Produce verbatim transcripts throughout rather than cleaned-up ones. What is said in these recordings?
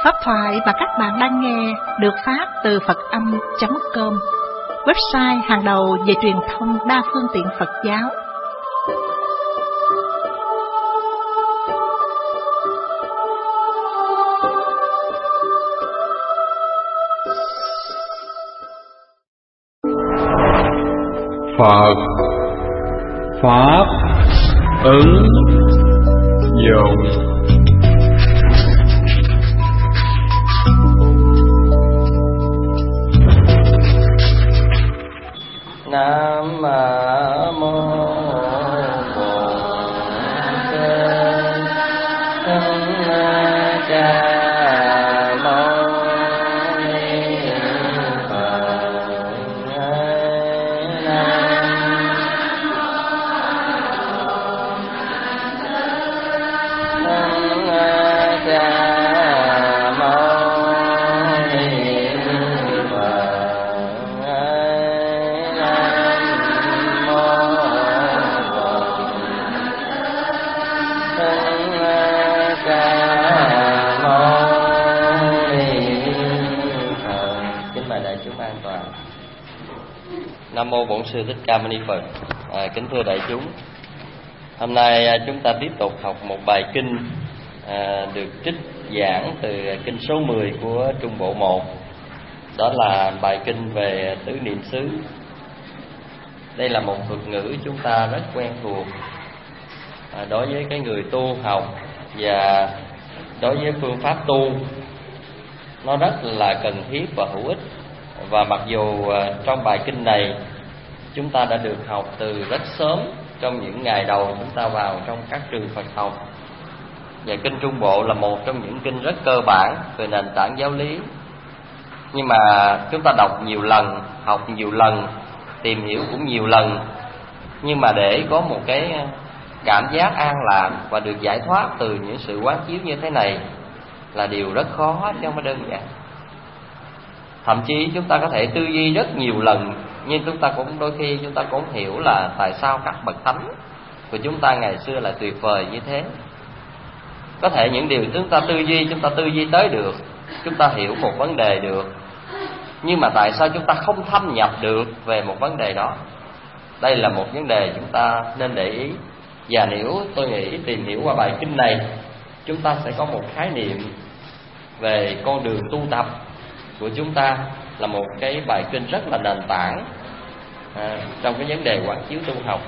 Pháp thoại mà các bạn đang nghe được phát từ Phật Âm chấm com, website hàng đầu về truyền thông đa phương tiện Phật giáo. Phật Pháp ứng dụng. Nam mô Nam mô Bổn Sư Thích Ca Mâu Ni Phật. À, kính thưa đại chúng, hôm nay à, chúng ta tiếp tục học một bài kinh à, được trích giảng từ kinh số mười của Trung Bộ một. Đó là bài kinh về tứ niệm xứ. Đây là một thuật ngữ chúng ta rất quen thuộc à, đối với cái người tu học và đối với phương pháp tu. Nó rất là cần thiết và hữu ích. Và mặc dù trong bài kinh này chúng ta đã được học từ rất sớm, trong những ngày đầu chúng ta vào trong các trường Phật học, và kinh Trung Bộ là một trong những kinh rất cơ bản về nền tảng giáo lý, nhưng mà chúng ta đọc nhiều lần, học nhiều lần, tìm hiểu cũng nhiều lần, nhưng mà để có một cái cảm giác an lạc và được giải thoát từ những sự quán chiếu như thế này là điều rất khó chứ không phải đơn giản. Thậm chí chúng ta có thể tư duy rất nhiều lần, nhưng chúng ta cũng đôi khi chúng ta cũng hiểu là tại sao các bậc thánh của chúng ta ngày xưa là tuyệt vời như thế. Có thể những điều chúng ta tư duy, chúng ta tư duy tới được, chúng ta hiểu một vấn đề được, nhưng mà tại sao chúng ta không thâm nhập được về một vấn đề đó? Đây là một vấn đề chúng ta nên để ý. Và nếu tôi nghĩ tìm hiểu qua bài kinh này, chúng ta sẽ có một khái niệm về con đường tu tập của chúng ta, là một cái bài kinh rất là nền tảng à, trong cái vấn đề quán chiếu tu học.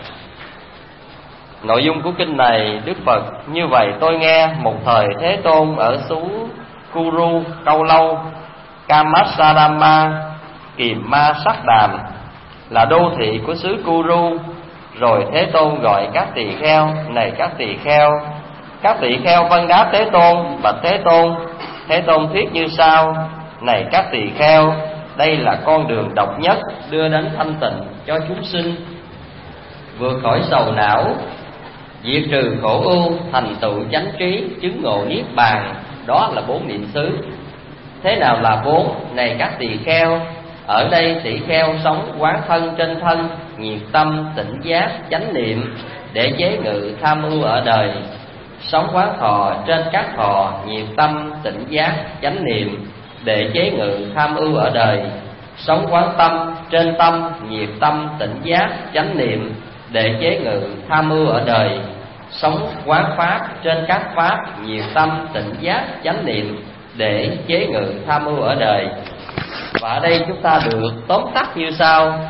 Nội dung của kinh này, Đức Phật: như vậy tôi nghe một thời Thế Tôn ở xứ Kuru Câu Lâu Kamasadama Kiềm Ma Sắc Đàm, là đô thị của xứ Kuru. Rồi Thế Tôn gọi các tỳ kheo: này các tỳ kheo. Các tỳ kheo vâng đáp Thế Tôn: bạch Thế Tôn. Thế Tôn thuyết như sau: này các tỳ kheo, đây là con đường độc nhất đưa đến thanh tịnh cho chúng sinh, vượt khỏi sầu não, diệt trừ khổ ưu, thành tựu chánh trí, chứng ngộ niết bàn. Đó là bốn niệm xứ. Thế nào là bốn? Này các tỳ kheo, ở đây tỳ kheo sống quán thân trên thân, nhiệt tâm, tỉnh giác, chánh niệm, để chế ngự tham ưu ở đời. Sống quán thọ trên các thọ, nhiệt tâm, tỉnh giác, chánh niệm, để chế ngự tham ưu ở đời. Sống quán tâm trên tâm, nhiệt tâm, tỉnh giác, chánh niệm, để chế ngự tham ưu ở đời. Sống quán pháp trên các pháp, nhiệt tâm, tỉnh giác, chánh niệm, để chế ngự tham ưu ở đời. Và ở đây chúng ta được tóm tắt như sau: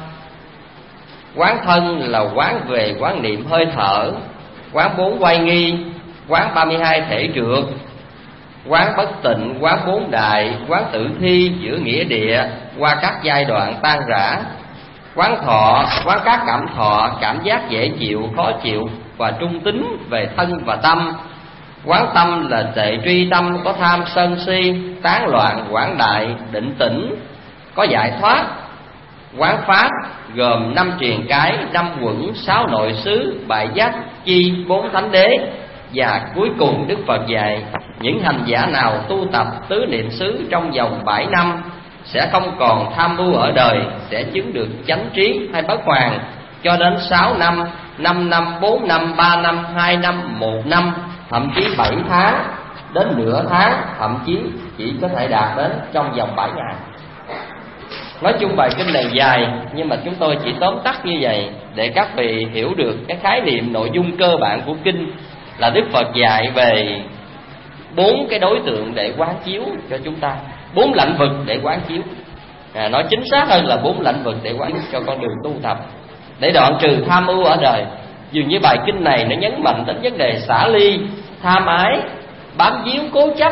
quán thân là quán về quán niệm hơi thở, quán bốn quay nghi, quán ba mươi hai thể trượt, quán bất tịnh, quán bốn đại, quán tử thi giữa nghĩa địa qua các giai đoạn tan rã, quán thọ, quán các cảm thọ, cảm giác dễ chịu, khó chịu và trung tính về thân và tâm. Quán tâm là tệ truy tâm, có tham sân si, tán loạn, quán đại, định tĩnh, có giải thoát. Quán pháp gồm năm triền cái, năm quẩn, sáu nội xứ, bảy giác chi, bốn thánh đế. Và cuối cùng Đức Phật dạy những hành giả nào tu tập tứ niệm xứ trong vòng bảy năm sẽ không còn tham ưu ở đời, sẽ chứng được chánh trí hay bất hoàn cho đến sáu năm, năm năm, bốn năm, ba năm, hai năm, một năm, thậm chí bảy tháng. đến nửa tháng, thậm chí chỉ có thể đạt đến trong vòng bảy ngày. Nói chung bài kinh này dài, nhưng mà chúng tôi chỉ tóm tắt như vậy để các vị hiểu được cái khái niệm nội dung cơ bản của kinh, là Đức Phật dạy về bốn cái đối tượng để quán chiếu cho chúng ta, bốn lãnh vực để quán chiếu. À, nói chính xác hơn là bốn lãnh vực để quán cho con đường tu tập, để đoạn trừ tham ưu ở đời. Dường như bài kinh này nó nhấn mạnh đến vấn đề xả ly, tham ái, bám víu, cố chấp.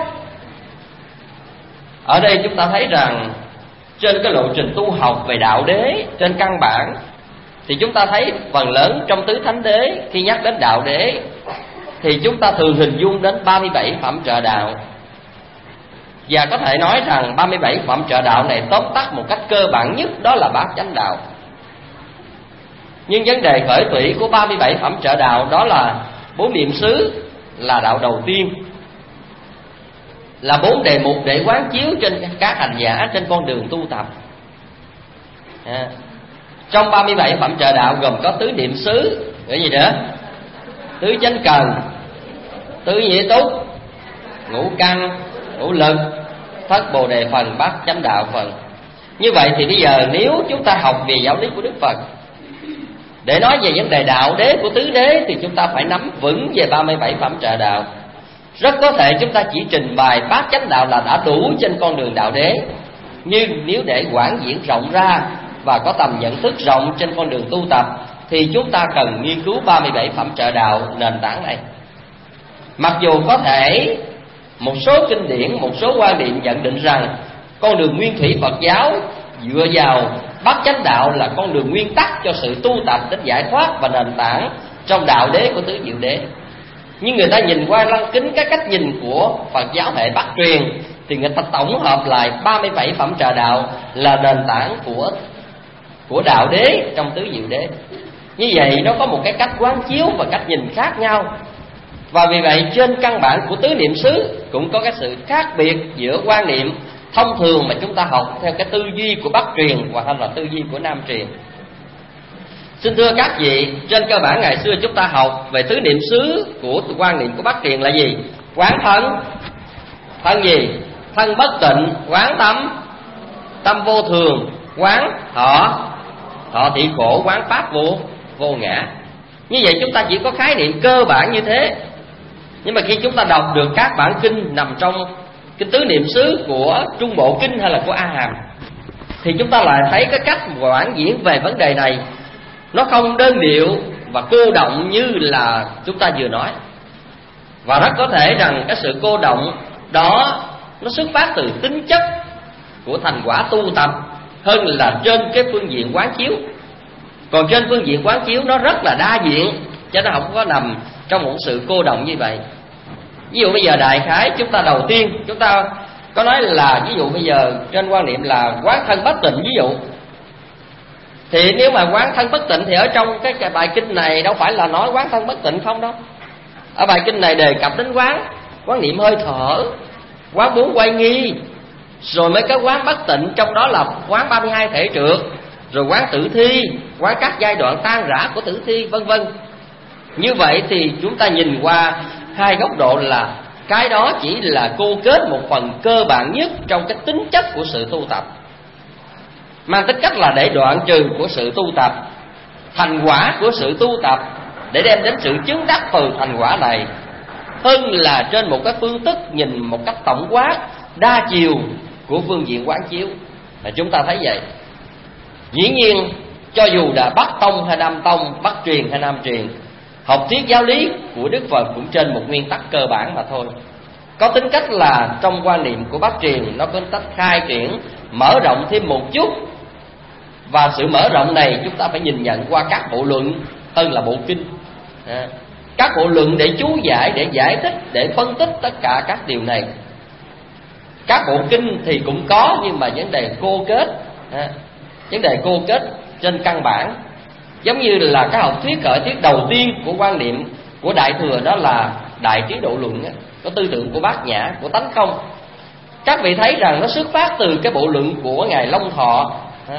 Ở đây chúng ta thấy rằng trên cái lộ trình tu học về đạo đế trên căn bản, thì chúng ta thấy phần lớn trong tứ thánh đế, khi nhắc đến đạo đế thì chúng ta thường hình dung đến ba mươi bảy phẩm trợ đạo. Và có thể nói rằng ba mươi bảy phẩm trợ đạo này tóm tắt một cách cơ bản nhất, đó là bát chánh đạo. Nhưng vấn đề khởi thủy của ba mươi bảy phẩm trợ đạo đó là bốn niệm xứ là đạo đầu tiên, là bốn đề mục để quán chiếu trên các hành giả trên con đường tu tập. À, trong ba mươi bảy phẩm trợ đạo gồm có tứ niệm xứ, cái gì nữa? Tứ chánh cần, tứ nhĩ túc, ngũ căn, ngũ lực, thất bồ đề phần, bát chánh đạo phần. Như vậy thì bây giờ nếu chúng ta học về giáo lý của Đức Phật, để nói về vấn đề đạo đế của tứ đế, thì chúng ta phải nắm vững về ba mươi bảy phẩm trợ đạo. Rất có thể chúng ta chỉ trình bày bát chánh đạo là đã đủ trên con đường đạo đế, nhưng nếu để quảng diễn rộng ra và có tầm nhận thức rộng trên con đường tu tập, thì chúng ta cần nghiên cứu ba mươi bảy phẩm trợ đạo nền tảng này. Mặc dù có thể một số kinh điển, một số quan điểm nhận định rằng con đường nguyên thủy Phật giáo dựa vào bát chánh đạo là con đường nguyên tắc cho sự tu tập đến giải thoát và nền tảng trong đạo đế của tứ diệu đế. Nhưng người ta nhìn qua lăng kính cái cách nhìn của Phật giáo hệ Bắc truyền, thì người ta tổng hợp lại ba mươi bảy phẩm trợ đạo là nền tảng của của đạo đế trong tứ diệu đế. Như vậy nó có một cái cách quán chiếu và cách nhìn khác nhau. Và vì vậy trên căn bản của tứ niệm xứ cũng có cái sự khác biệt giữa quan niệm thông thường mà chúng ta học theo cái tư duy của Bắc truyền hoặc là tư duy của Nam truyền. Xin thưa các vị, trên cơ bản ngày xưa chúng ta học về tứ niệm xứ của quan niệm của Bắc truyền là gì? Quán thân, thân gì? Thân bất tịnh, quán tâm, tâm vô thường, quán thọ, thọ thị khổ, quán pháp vô vô ngã. Như vậy chúng ta chỉ có khái niệm cơ bản như thế. Nhưng mà khi chúng ta đọc được các bản kinh nằm trong cái tứ niệm xứ của Trung Bộ Kinh hay là của A Hàm, thì chúng ta lại thấy cái cách quán diễn về vấn đề này nó không đơn điệu và cô động như là chúng ta vừa nói. Và rất có thể rằng cái sự cô động đó nó xuất phát từ tính chất của thành quả tu tập hơn là trên cái phương diện quán chiếu. Còn trên phương diện quán chiếu nó rất là đa diện, cho nó không có nằm trong một sự cô động như vậy. Ví dụ bây giờ đại khái chúng ta đầu tiên chúng ta có nói là, ví dụ bây giờ trên quan niệm là quán thân bất tịnh, ví dụ, thì nếu mà quán thân bất tịnh thì ở trong cái, cái bài kinh này đâu phải là nói quán thân bất tịnh không đâu. Ở bài kinh này đề cập đến quán quán niệm hơi thở, quán bốn quay nghi, rồi mới có quán bất tịnh, trong đó là quán ba mươi hai thể trượt, rồi quán tử thi, quán các giai đoạn tan rã của tử thi, vân vân. Như vậy thì chúng ta nhìn qua hai góc độ là cái đó chỉ là cô kết một phần cơ bản nhất trong cái tính chất của sự tu tập, mang tính cách là để đoạn trừ của sự tu tập, thành quả của sự tu tập, để đem đến sự chứng đắc từ thành quả này, hơn là trên một cái phương thức nhìn một cách tổng quát đa chiều của phương diện quán chiếu. Và chúng ta thấy vậy. Dĩ nhiên cho dù là Bắc tông hay Nam tông, Bắc truyền hay Nam truyền, học thuyết giáo lý của Đức Phật cũng trên một nguyên tắc cơ bản mà thôi. Có tính cách là trong quan niệm của Bắc truyền nó có tính cách khai triển, mở rộng thêm một chút. Và sự mở rộng này chúng ta phải nhìn nhận qua các bộ luận hơn là bộ kinh. à, Các bộ luận để chú giải, để giải thích, để phân tích tất cả các điều này. Các bộ kinh thì cũng có, nhưng mà vấn đề cô kết, à, vấn đề cô kết trên căn bản. Giống như là cái học thuyết khởi thuyết đầu tiên của quan niệm của Đại Thừa, đó là Đại Trí Độ Luận, có tư tưởng của Bát Nhã, của tánh không. Các vị thấy rằng nó xuất phát từ cái bộ luận của Ngài Long Thọ.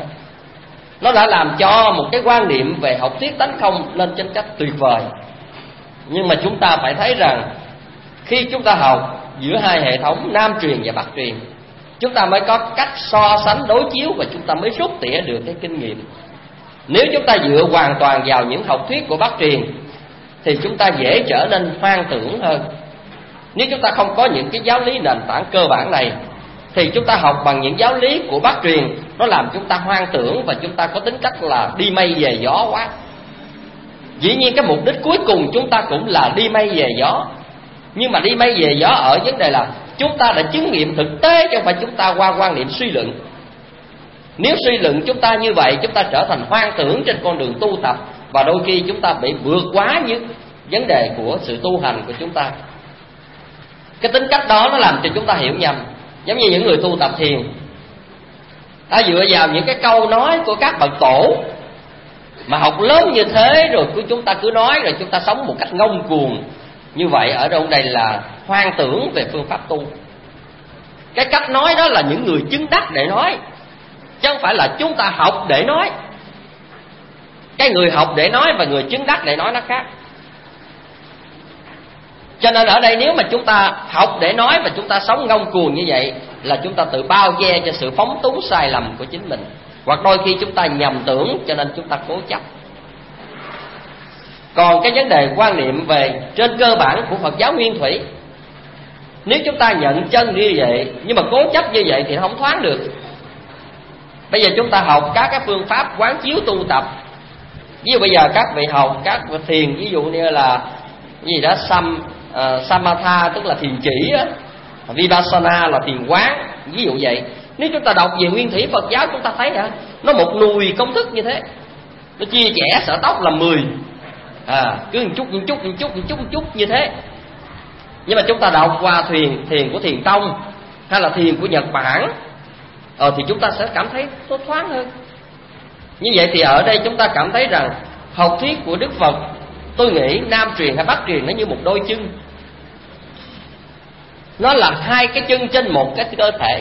Nó đã làm cho một cái quan niệm về học thuyết tánh không lên trên cách tuyệt vời. Nhưng mà chúng ta phải thấy rằng khi chúng ta học giữa hai hệ thống Nam truyền và Bắc truyền. Chúng ta mới có cách so sánh đối chiếu và chúng ta mới rút tỉa được cái kinh nghiệm. Nếu chúng ta dựa hoàn toàn vào những học thuyết của Bắc truyền thì chúng ta dễ trở nên hoang tưởng hơn. Nếu chúng ta không có những cái giáo lý nền tảng cơ bản này thì chúng ta học bằng những giáo lý của Bắc truyền, nó làm chúng ta hoang tưởng và chúng ta có tính cách là đi mây về gió quá. Dĩ nhiên cái mục đích cuối cùng chúng ta cũng là đi mây về gió, nhưng mà đi mây về gió ở vấn đề là chúng ta đã chứng nghiệm thực tế chứ không phải chúng ta qua quan niệm suy luận. Nếu suy luận chúng ta như vậy, chúng ta trở thành hoang tưởng trên con đường tu tập, và đôi khi chúng ta bị vượt quá những vấn đề của sự tu hành của chúng ta. Cái tính cách đó nó làm cho chúng ta hiểu nhầm. Giống như những người tu tập thiền, ta dựa vào những cái câu nói của các bậc tổ mà học lớn như thế, rồi chúng ta cứ nói, rồi chúng ta sống một cách ngông cuồng. Như vậy ở trong đây là hoang tưởng về phương pháp tu. Cái cách nói đó là những người chứng đắc để nói, chứ không phải là chúng ta học để nói. Cái người học để nói và người chứng đắc để nói nó khác. Cho nên ở đây nếu mà chúng ta học để nói và chúng ta sống ngông cuồng như vậy là chúng ta tự bao che cho sự phóng túng sai lầm của chính mình. Hoặc đôi khi chúng ta nhầm tưởng cho nên chúng ta cố chấp. Còn cái vấn đề quan niệm về trên cơ bản của Phật giáo Nguyên Thủy, nếu chúng ta nhận chân như vậy nhưng mà cố chấp như vậy thì nó không thoáng được. Bây giờ chúng ta học các cái phương pháp quán chiếu tu tập. Ví dụ bây giờ các vị học các vị thiền, ví dụ như là gì đó Sam, uh, Samatha tức là thiền chỉ á, Vipassana là thiền quán, ví dụ vậy. Nếu chúng ta đọc về Nguyên Thủy Phật giáo chúng ta thấy hả, nó một nùi công thức như thế. Nó chia chẻ sở tóc làm mười, à, cứ một chút một chút một chút một chút một chút như thế. Nhưng mà chúng ta đọc qua thiền thiền của Thiền Tông hay là thiền của Nhật Bản, ờ, thì chúng ta sẽ cảm thấy tốt thoáng hơn. Như vậy thì ở đây chúng ta cảm thấy rằng học thuyết của Đức Phật, tôi nghĩ Nam truyền hay Bắc truyền nó như một đôi chân. Nó là hai cái chân trên một cái cơ thể.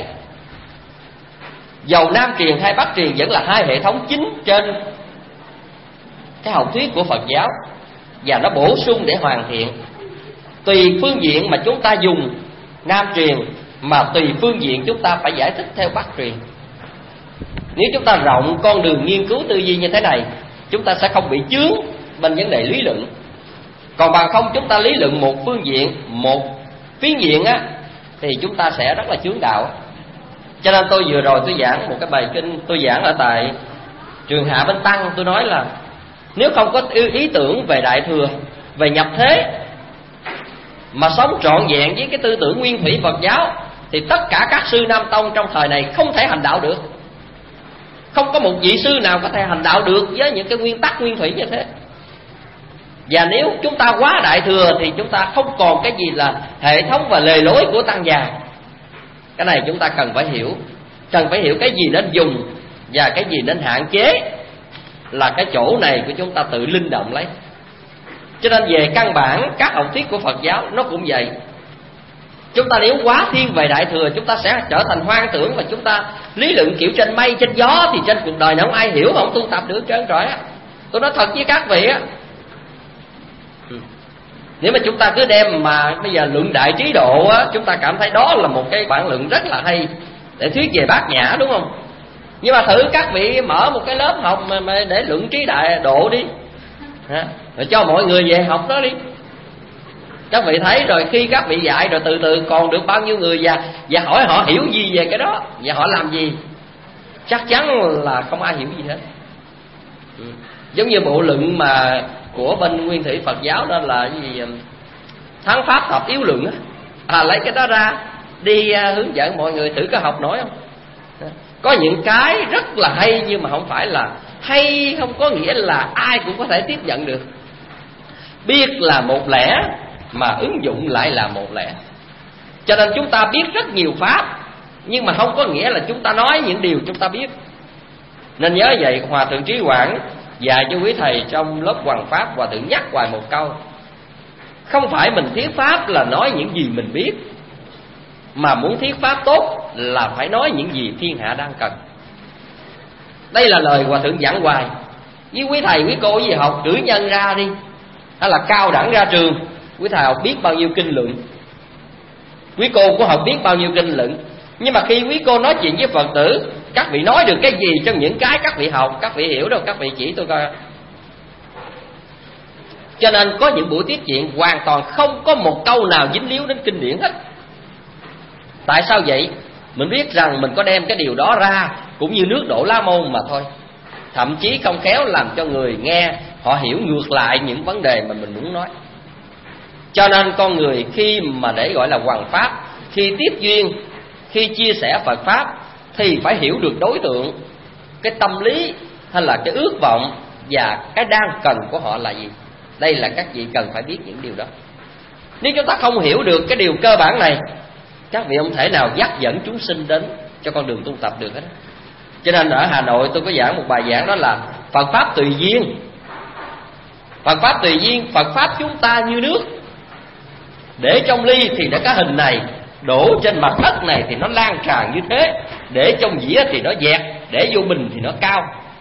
Dầu Nam truyền hay Bắc truyền vẫn là hai hệ thống chính trên cái học thuyết của Phật giáo, và nó bổ sung để hoàn thiện. Tùy phương diện mà chúng ta dùng Nam truyền, mà tùy phương diện chúng ta phải giải thích theo Bắc truyền. Nếu chúng ta rộng con đường nghiên cứu tư duy như thế này, chúng ta sẽ không bị chướng bên vấn đề lý luận. Còn bằng không chúng ta lý luận một phương diện, một phiến diện á, thì chúng ta sẽ rất là chướng đạo. Cho nên tôi vừa rồi tôi giảng một cái bài kinh, tôi giảng ở tại Trường Hạ Bên Tăng. Tôi nói là nếu không có ý tưởng về Đại Thừa, về nhập thế, mà sống trọn vẹn với cái tư tưởng Nguyên Thủy Phật giáo, thì tất cả các sư Nam Tông trong thời này không thể hành đạo được. Không có một vị sư nào có thể hành đạo được với những cái nguyên tắc Nguyên Thủy như thế. Và nếu chúng ta quá Đại Thừa thì chúng ta không còn cái gì là hệ thống và lề lối của Tăng già. Cái này chúng ta cần phải hiểu. Cần phải hiểu cái gì nên dùng và cái gì nên hạn chế, là cái chỗ này của chúng ta tự linh động lấy. Cho nên về căn bản các học thuyết của Phật giáo nó cũng vậy. Chúng ta nếu quá thiên về Đại Thừa, chúng ta sẽ trở thành hoang tưởng, và chúng ta lý luận kiểu trên mây trên gió, thì trên cuộc đời này không ai hiểu mà không tu tập được trơn trọi á. Tôi nói thật với các vị á, nếu mà chúng ta cứ đem mà bây giờ luận đại trí độ á, chúng ta cảm thấy đó là một cái bản luận rất là hay để thuyết về Bát Nhã, đúng không? Nhưng mà thử các vị mở một cái lớp học mà, mà để luận trí đại độ đi, ha, rồi cho mọi người về học đó đi. Các vị thấy rồi, khi các vị dạy rồi từ từ còn được bao nhiêu người, và và hỏi họ hiểu gì về cái đó và họ làm gì, chắc chắn là không ai hiểu gì hết. Ừ. Giống như bộ luận mà của bên Nguyên Thủy Phật giáo đó là cái gì, Thắng Pháp Thập Yếu Luận á, à, lấy cái đó ra đi uh, hướng dẫn mọi người thử có học nổi không. Có những cái rất là hay, nhưng mà không phải là hay không có nghĩa là ai cũng có thể tiếp nhận được. Biết là một lẽ mà ứng dụng lại là một lẽ. Cho nên chúng ta biết rất nhiều pháp, nhưng mà không có nghĩa là chúng ta nói những điều chúng ta biết. Nên nhớ vậy, Hòa Thượng Trí Quảng dạy cho quý thầy trong lớp Hoằng Pháp, Hòa Thượng nhắc hoài một câu: không phải mình thuyết pháp là nói những gì mình biết, mà muốn thuyết pháp tốt là phải nói những gì thiên hạ đang cần. Đây là lời Hòa Thượng dặn hoài. Với quý thầy quý cô gì học cử nhân ra đi, hay là cao đẳng ra trường, quý thầy học biết bao nhiêu kinh luận, Quý cô cũng không biết bao nhiêu kinh luận, nhưng mà khi quý cô nói chuyện với Phật tử, các vị nói được cái gì trong những cái các vị học, các vị hiểu đâu, các vị chỉ tôi coi. Cho nên có những buổi tiếp chuyện hoàn toàn không có một câu nào dính líu đến kinh điển hết. Tại sao vậy? Mình biết rằng mình có đem cái điều đó ra cũng như nước đổ lá môn mà thôi. Thậm chí không khéo làm cho người nghe họ hiểu ngược lại những vấn đề mà mình muốn nói. Cho nên con người khi mà để gọi là hoằng pháp, khi tiếp duyên, khi chia sẻ Phật Pháp thì phải hiểu được đối tượng, cái tâm lý hay là cái ước vọng và cái đang cần của họ là gì. Đây là các vị cần phải biết những điều đó. Nếu chúng ta không hiểu được cái điều cơ bản này, các vị không thể nào dắt dẫn chúng sinh đến cho con đường tu tập được hết. Cho nên ở Hà Nội tôi có giảng một bài giảng, đó là Phật Pháp tùy duyên. Phật Pháp tùy duyên, Phật Pháp chúng ta như nước. Để trong ly thì nó có hình này, đổ trên mặt đất này thì nó lan tràn như thế, để trong dĩa thì nó dẹt, để vô bình thì nó cao.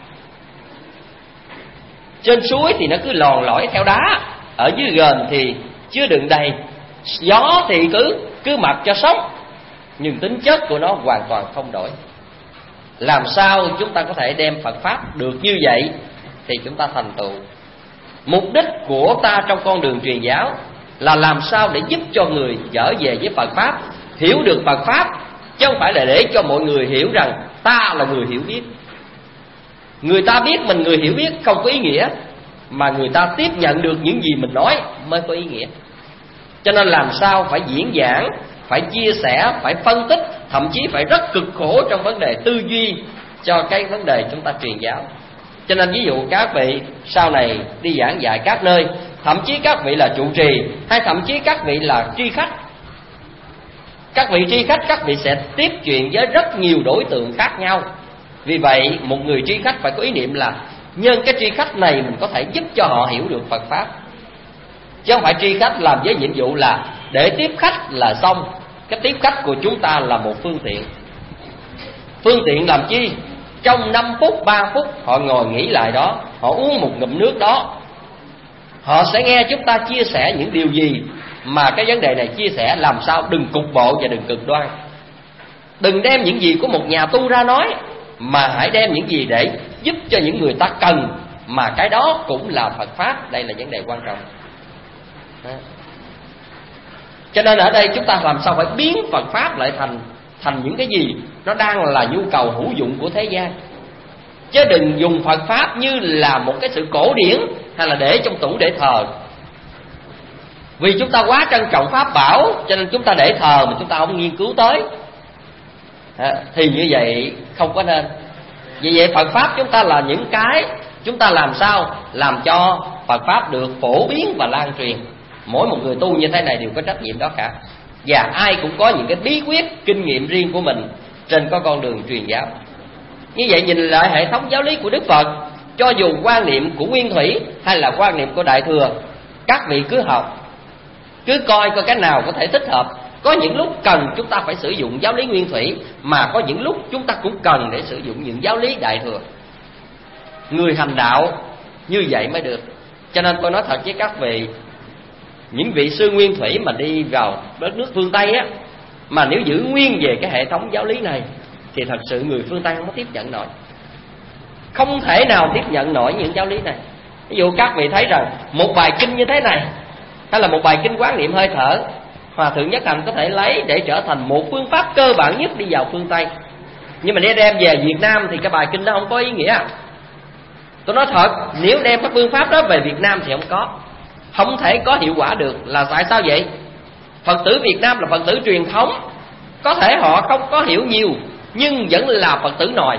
Trên suối thì nó cứ lòn lỏi theo đá, ở dưới gền thì chứa đựng đầy, gió thì cứ cứ mặc cho sống, nhưng tính chất của nó hoàn toàn không đổi. Làm sao chúng ta có thể đem Phật Pháp được như vậy thì chúng ta thành tựu. Mục đích của ta trong con đường truyền giáo là làm sao để giúp cho người trở về với Phật Pháp, hiểu được Phật Pháp, chứ không phải là để cho mọi người hiểu rằng ta là người hiểu biết. Người ta biết mình người hiểu biết không có ý nghĩa, mà người ta tiếp nhận được những gì mình nói mới có ý nghĩa. Cho nên làm sao phải diễn giảng, phải chia sẻ, phải phân tích, thậm chí phải rất cực khổ trong vấn đề tư duy cho cái vấn đề chúng ta truyền giáo. Cho nên ví dụ các vị sau này đi giảng dạy các nơi, thậm chí các vị là trụ trì, hay thậm chí các vị là tri khách. Các vị tri khách, các vị sẽ tiếp chuyện với rất nhiều đối tượng khác nhau. Vì vậy một người tri khách phải có ý niệm là nhân cái tri khách này mình có thể giúp cho họ hiểu được Phật Pháp, chứ không phải tri khách làm với nhiệm vụ là để tiếp khách là xong. Cái tiếp khách của chúng ta là một phương tiện. Phương tiện làm chi? Trong năm phút, ba phút họ ngồi nghỉ lại đó, họ uống một ngụm nước đó, họ sẽ nghe chúng ta chia sẻ những điều gì. Mà cái vấn đề này chia sẻ làm sao đừng cục bộ và đừng cực đoan. Đừng đem những gì của một nhà tu ra nói, mà hãy đem những gì để giúp cho những người ta cần, mà cái đó cũng là Phật Pháp. Đây là vấn đề quan trọng. Đó. Cho nên ở đây chúng ta làm sao phải biến Phật Pháp lại thành thành những cái gì nó đang là nhu cầu hữu dụng của thế gian, chứ đừng dùng Phật Pháp như là một cái sự cổ điển hay là để trong tủ để thờ. Vì chúng ta quá trân trọng Pháp bảo cho nên chúng ta để thờ mà chúng ta không nghiên cứu tới, à, thì như vậy không có nên. Vì vậy Phật Pháp chúng ta là những cái chúng ta làm sao làm cho Phật Pháp được phổ biến và lan truyền. Mỗi một người tu như thế này đều có trách nhiệm đó cả. Và ai cũng có những cái bí quyết, kinh nghiệm riêng của mình trên có con đường truyền giáo. Như vậy nhìn lại hệ thống giáo lý của Đức Phật, cho dù quan niệm của Nguyên Thủy hay là quan niệm của Đại Thừa, các vị cứ học, cứ coi coi cái nào có thể thích hợp. Có những lúc cần chúng ta phải sử dụng giáo lý Nguyên Thủy, mà có những lúc chúng ta cũng cần để sử dụng những giáo lý Đại Thừa. Người hành đạo như vậy mới được. Cho nên tôi nói thật với các vị, những vị sư Nguyên Thủy mà đi vào đất nước phương Tây á, mà nếu giữ nguyên về cái hệ thống giáo lý này thì thật sự người phương Tây không có tiếp nhận nổi, không thể nào tiếp nhận nổi những giáo lý này. Ví dụ các vị thấy rằng một bài kinh như thế này, hay là một bài kinh quán niệm hơi thở, Hòa Thượng Nhất Hạnh có thể lấy để trở thành một phương pháp cơ bản nhất đi vào phương Tây. Nhưng mà nếu đem về Việt Nam thì cái bài kinh đó không có ý nghĩa. Tôi nói thật, nếu đem cái phương pháp đó về Việt Nam thì không có, không thể có hiệu quả được. Là tại sao vậy? Phật tử Việt Nam là Phật tử truyền thống, có thể họ không có hiểu nhiều, nhưng vẫn là Phật tử nòi.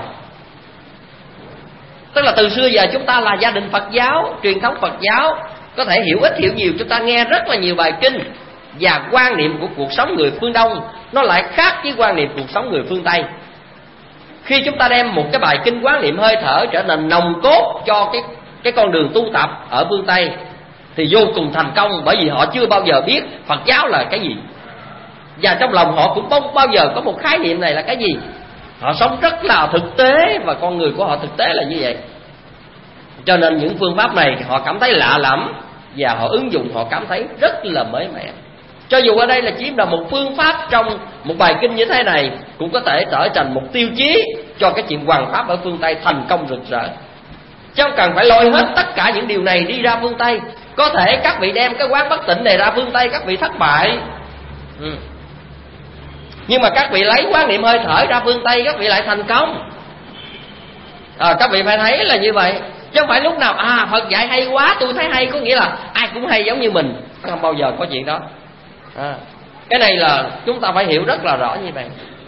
Tức là từ xưa giờ chúng ta là gia đình Phật giáo, truyền thống Phật giáo, có thể hiểu ít hiểu nhiều, chúng ta nghe rất là nhiều bài kinh. Và quan niệm của cuộc sống người phương Đông nó lại khác với quan niệm cuộc sống người phương Tây. Khi chúng ta đem một cái bài kinh quán niệm hơi thở trở thành nòng cốt cho cái, cái con đường tu tập ở phương Tây thì vô cùng thành công, bởi vì họ chưa bao giờ biết Phật giáo là cái gì. Và trong lòng họ cũng không bao giờ có một khái niệm này là cái gì. Họ sống rất là thực tế, và con người của họ thực tế là như vậy. Cho nên những phương pháp này họ cảm thấy lạ lẫm, và họ ứng dụng họ cảm thấy rất là mới mẻ. Cho dù ở đây là chỉ là một phương pháp trong một bài kinh như thế này, cũng có thể trở thành một tiêu chí cho cái chuyện hoằng pháp ở phương Tây thành công rực rỡ. Chứ không cần phải lôi hết tất cả những điều này đi ra phương Tây. Có thể các vị đem cái quán bất tịnh này ra phương Tây, các vị thất bại. ừ. Nhưng mà các vị lấy quán niệm hơi thở ra phương Tây, các vị lại thành công. à, Các vị phải thấy là như vậy. Chứ không phải lúc nào à Phật dạy hay quá, tôi thấy hay, có nghĩa là ai cũng hay giống như mình. Không bao giờ có chuyện đó. à, Cái này là chúng ta phải hiểu rất là rõ như vậy.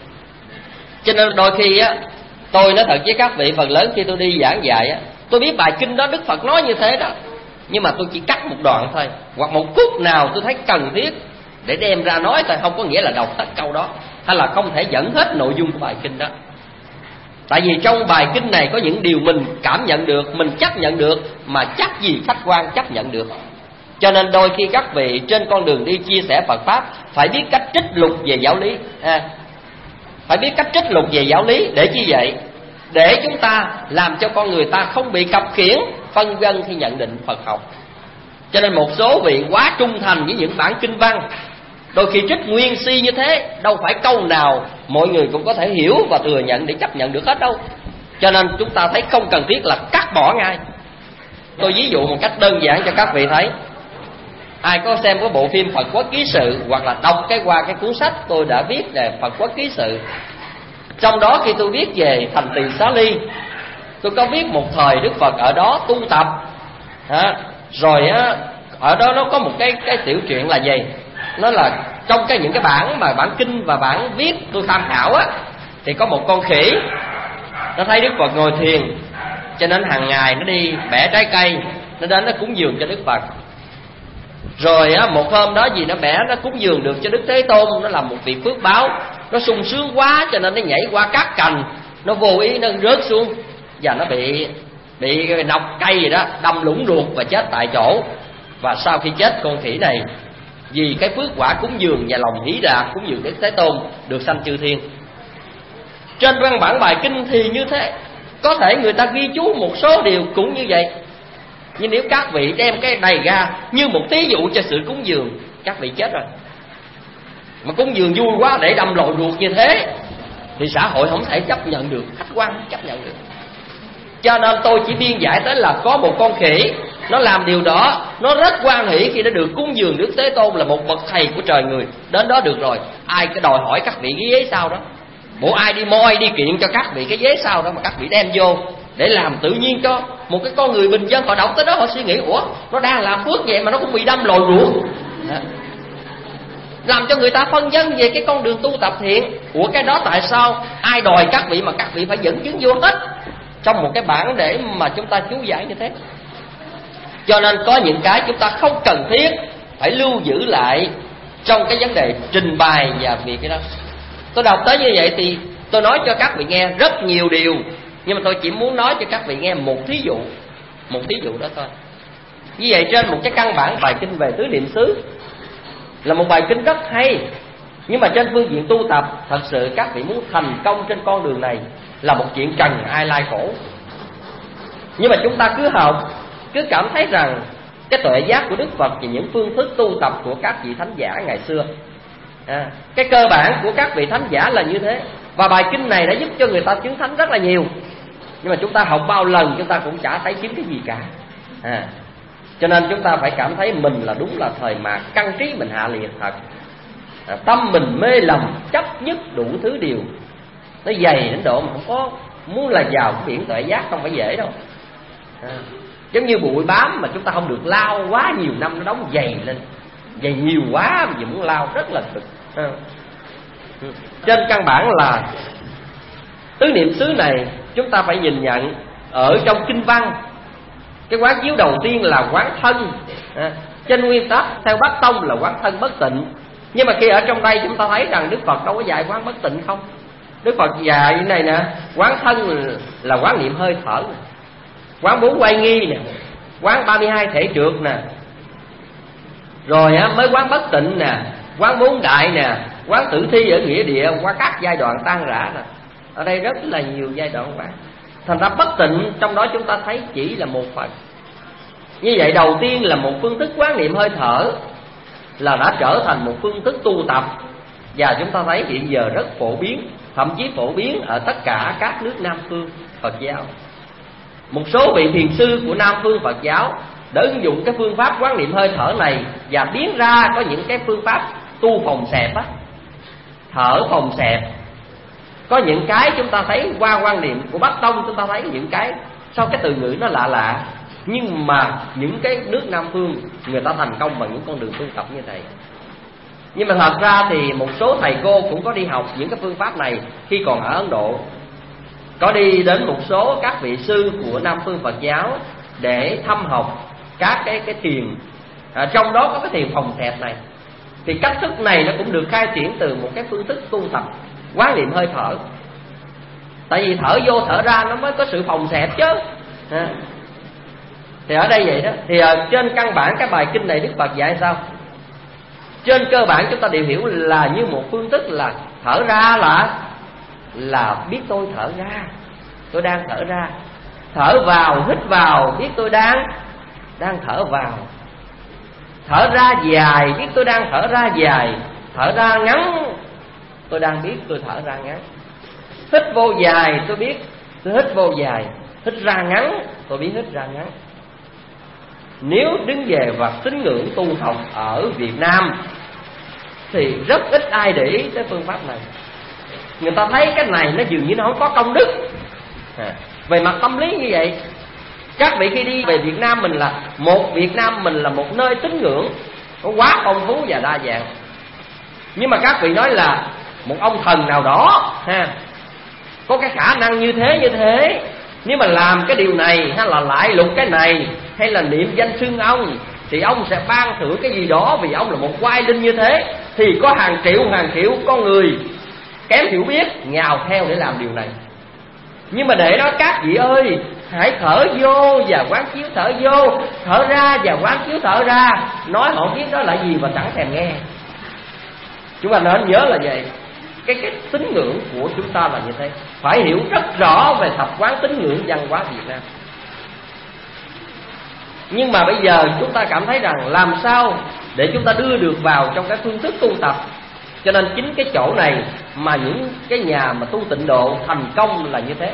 Cho nên đôi khi á, tôi nói thật với các vị, phần lớn khi tôi đi giảng dạy á, tôi biết bài kinh đó Đức Phật nói như thế đó, nhưng mà tôi chỉ cắt một đoạn thôi, hoặc một phút nào tôi thấy cần thiết để đem ra nói thôi. Không có nghĩa là đọc hết câu đó, hay là không thể dẫn hết nội dung của bài kinh đó. Tại vì trong bài kinh này có những điều mình cảm nhận được, mình chấp nhận được, mà chắc gì khách quan chấp nhận được. Cho nên đôi khi các vị trên con đường đi chia sẻ Phật Pháp phải biết cách trích lục về giáo lý. à, Phải biết cách trích lục về giáo lý. Để chi vậy? Để chúng ta làm cho con người ta không bị cập khiển, phân vân khi nhận định Phật học. Cho nên một số vị quá trung thành với những bản kinh văn, đôi khi trích nguyên si như thế, đâu phải câu nào mọi người cũng có thể hiểu và thừa nhận để chấp nhận được hết đâu. Cho nên chúng ta thấy không cần thiết là cắt bỏ ngay. Tôi ví dụ một cách đơn giản cho các vị thấy. Ai có xem cái bộ phim Phật Quốc Ký Sự, hoặc là đọc cái qua cái cuốn sách tôi đã viết về Phật Quốc Ký Sự, trong đó khi tôi viết về thành Tỳ Xá Ly, tôi có viết một thời Đức Phật ở đó tu tập. à, Rồi á, ở đó nó có một cái cái tiểu chuyện là gì? Nó là trong cái những cái bản mà bản kinh và bản viết tôi tham khảo á, thì có một con khỉ, nó thấy Đức Phật ngồi thiền, cho nên hàng ngày nó đi bẻ trái cây, nó đến nó cúng dường cho Đức Phật. Rồi á, một hôm đó gì nó bẻ, nó cúng dường được cho Đức Thế Tôn, nó làm một việc phước báo, nó sung sướng quá cho nên nó nhảy qua các cành, nó vô ý nó rớt xuống và nó bị bị nọc cây gì đó đâm lũng ruột và chết tại chỗ. Và sau khi chết, con khỉ này vì cái phước quả cúng dường và lòng hỷ lạc cúng dường Đức Thế Tôn được sanh chư thiên. Trên văn bản bài kinh thì như thế, có thể người ta ghi chú một số điều cũng như vậy. Nhưng nếu các vị đem cái này ra như một thí dụ cho sự cúng dường, các vị chết rồi. Mà cúng dường vui quá để đâm lội ruột như thế thì xã hội không thể chấp nhận được, khách quan không chấp nhận được. Cho nên tôi chỉ biên giải tới là có một con khỉ, nó làm điều đó, nó rất hoan hỷ khi nó được cúng dường Đức Thế Tôn là một bậc thầy của trời người. Đến đó được rồi, ai cái đòi hỏi các vị cái ghế sau đó? Bộ ai đi moi đi kiện cho các vị cái ghế sau đó mà các vị đem vô để làm tự nhiên cho một cái con người bình dân họ đọc tới đó họ suy nghĩ, ủa nó đang làm phước vậy mà nó cũng bị đâm lồi ruột. Làm cho người ta phân vân về cái con đường tu tập thiện. Ủa cái đó tại sao ai đòi các vị mà các vị phải dẫn chứng vô hết trong một cái bản để mà chúng ta chú giải như thế? Cho nên có những cái chúng ta không cần thiết phải lưu giữ lại trong cái vấn đề trình bày và việc cái đó. Tôi đọc tới như vậy thì tôi nói cho các vị nghe rất nhiều điều, nhưng mà tôi chỉ muốn nói cho các vị nghe một thí dụ, một thí dụ đó thôi. Như vậy trên một cái căn bản bài kinh về tứ niệm xứ là một bài kinh rất hay, nhưng mà trên phương diện tu tập, thật sự các vị muốn thành công trên con đường này là một chuyện trần ai lai khổ. Nhưng mà chúng ta cứ học, cứ cảm thấy rằng cái tuệ giác của Đức Phật và những phương thức tu tập của các vị thánh giả ngày xưa, à, cái cơ bản của các vị thánh giả là như thế. Và bài kinh này đã giúp cho người ta chứng thánh rất là nhiều. Nhưng mà chúng ta học bao lần chúng ta cũng chả thấy chứng cái gì cả. à, Cho nên chúng ta phải cảm thấy mình là đúng là thời mạt, căn trí mình hạ liệt thật. à, Tâm mình mê lầm, chấp nhất đủ thứ điều. Nó dày đến độ mà không có muốn là vào cái biển tuệ giác không phải dễ đâu. à, Giống như bụi bám mà chúng ta không được lau quá nhiều năm, nó đóng dày lên, dày nhiều quá mà muốn lau rất là cực. à. Trên căn bản là tứ niệm xứ này chúng ta phải nhìn nhận ở trong kinh văn. Cái quán chiếu đầu tiên là quán thân. à, Trên nguyên tắc theo Bắc Tông là quán thân bất tịnh. Nhưng mà khi ở trong đây chúng ta thấy rằng Đức Phật đâu có dạy quán bất tịnh không. Đức Phật dạy như này nè, quán thân là quán niệm hơi thở nè, quán bốn quay nghi nè, quán ba mươi hai thể trượt nè, rồi á, mới quán bất tịnh nè, quán bốn đại nè, quán tử thi ở nghĩa địa, qua các giai đoạn tan rã nè. Ở đây rất là nhiều giai đoạn quán. Thành ra bất tịnh trong đó chúng ta thấy chỉ là một phần. Như vậy đầu tiên là một phương thức quán niệm hơi thở. là đã trở thành một phương thức tu tập. Và chúng ta thấy hiện giờ rất phổ biến, thậm chí phổ biến ở tất cả các nước Nam phương Phật giáo. Một số vị thiền sư của Nam phương Phật giáo đã ứng dụng cái phương pháp quán niệm hơi thở này và biến ra có những cái phương pháp tu phòng xẹp á, thở phòng xẹp. Có những cái chúng ta thấy qua quan niệm của Bắc Tông, chúng ta thấy những cái sau cái từ ngữ nó lạ lạ, nhưng mà những cái nước Nam phương người ta thành công bằng những con đường tu tập như thế. Nhưng mà thật ra thì một số thầy cô cũng có đi học những cái phương pháp này khi còn ở Ấn Độ, có đi đến một số các vị sư của Nam phương Phật giáo để thăm học các cái cái thiền, à, trong đó có cái thiền phòng xẹp này. Thì cách thức này nó cũng được khai triển từ một cái phương thức tu tập quán niệm hơi thở. Tại vì thở vô thở ra nó mới có sự phòng xẹp chứ. à. Thì ở đây vậy đó. Thì à, trên căn bản cái bài kinh này Đức Phật dạy sao? Trên cơ bản chúng ta đều hiểu là như một phương thức là thở ra là là biết tôi thở ra, tôi đang thở ra. Thở vào, hít vào, biết tôi đang đang thở vào. Thở ra dài, biết tôi đang thở ra dài. Thở ra ngắn, tôi đang biết tôi thở ra ngắn. Hít vô dài, tôi biết tôi hít vô dài. Hít ra ngắn, tôi biết hít ra ngắn. Nếu đứng về mặt tín ngưỡng tu học ở Việt Nam thì rất ít ai để ý tới phương pháp này. Người ta thấy cái này nó dường như nó không có công đức. à, Về mặt tâm lý như vậy, các vị khi đi về Việt Nam mình là một Việt Nam mình là một nơi tín ngưỡng nó quá phong phú và đa dạng. Nhưng mà các vị nói là một ông thần nào đó ha, có cái khả năng như thế như thế, nếu mà làm cái điều này hay là lại lục cái này hay là niệm danh xưng ông thì ông sẽ ban thưởng cái gì đó, vì ông là một oai linh như thế. Thì có hàng triệu hàng triệu con người kém hiểu biết nhào theo để làm điều này. Nhưng mà để đó các vị ơi, hãy thở vô và quán chiếu thở vô, thở ra và quán chiếu thở ra. Nói họ biết đó là gì mà chẳng thèm nghe. Chúng ta nên nhớ là vậy. Cái cái tín ngưỡng của chúng ta là như thế. Phải hiểu rất rõ về thập quán tín ngưỡng văn hóa Việt Nam. Nhưng mà bây giờ chúng ta cảm thấy rằng làm sao để chúng ta đưa được vào trong cái phương thức tu tập. Cho nên chính cái chỗ này mà những cái nhà mà tu tịnh độ thành công là như thế.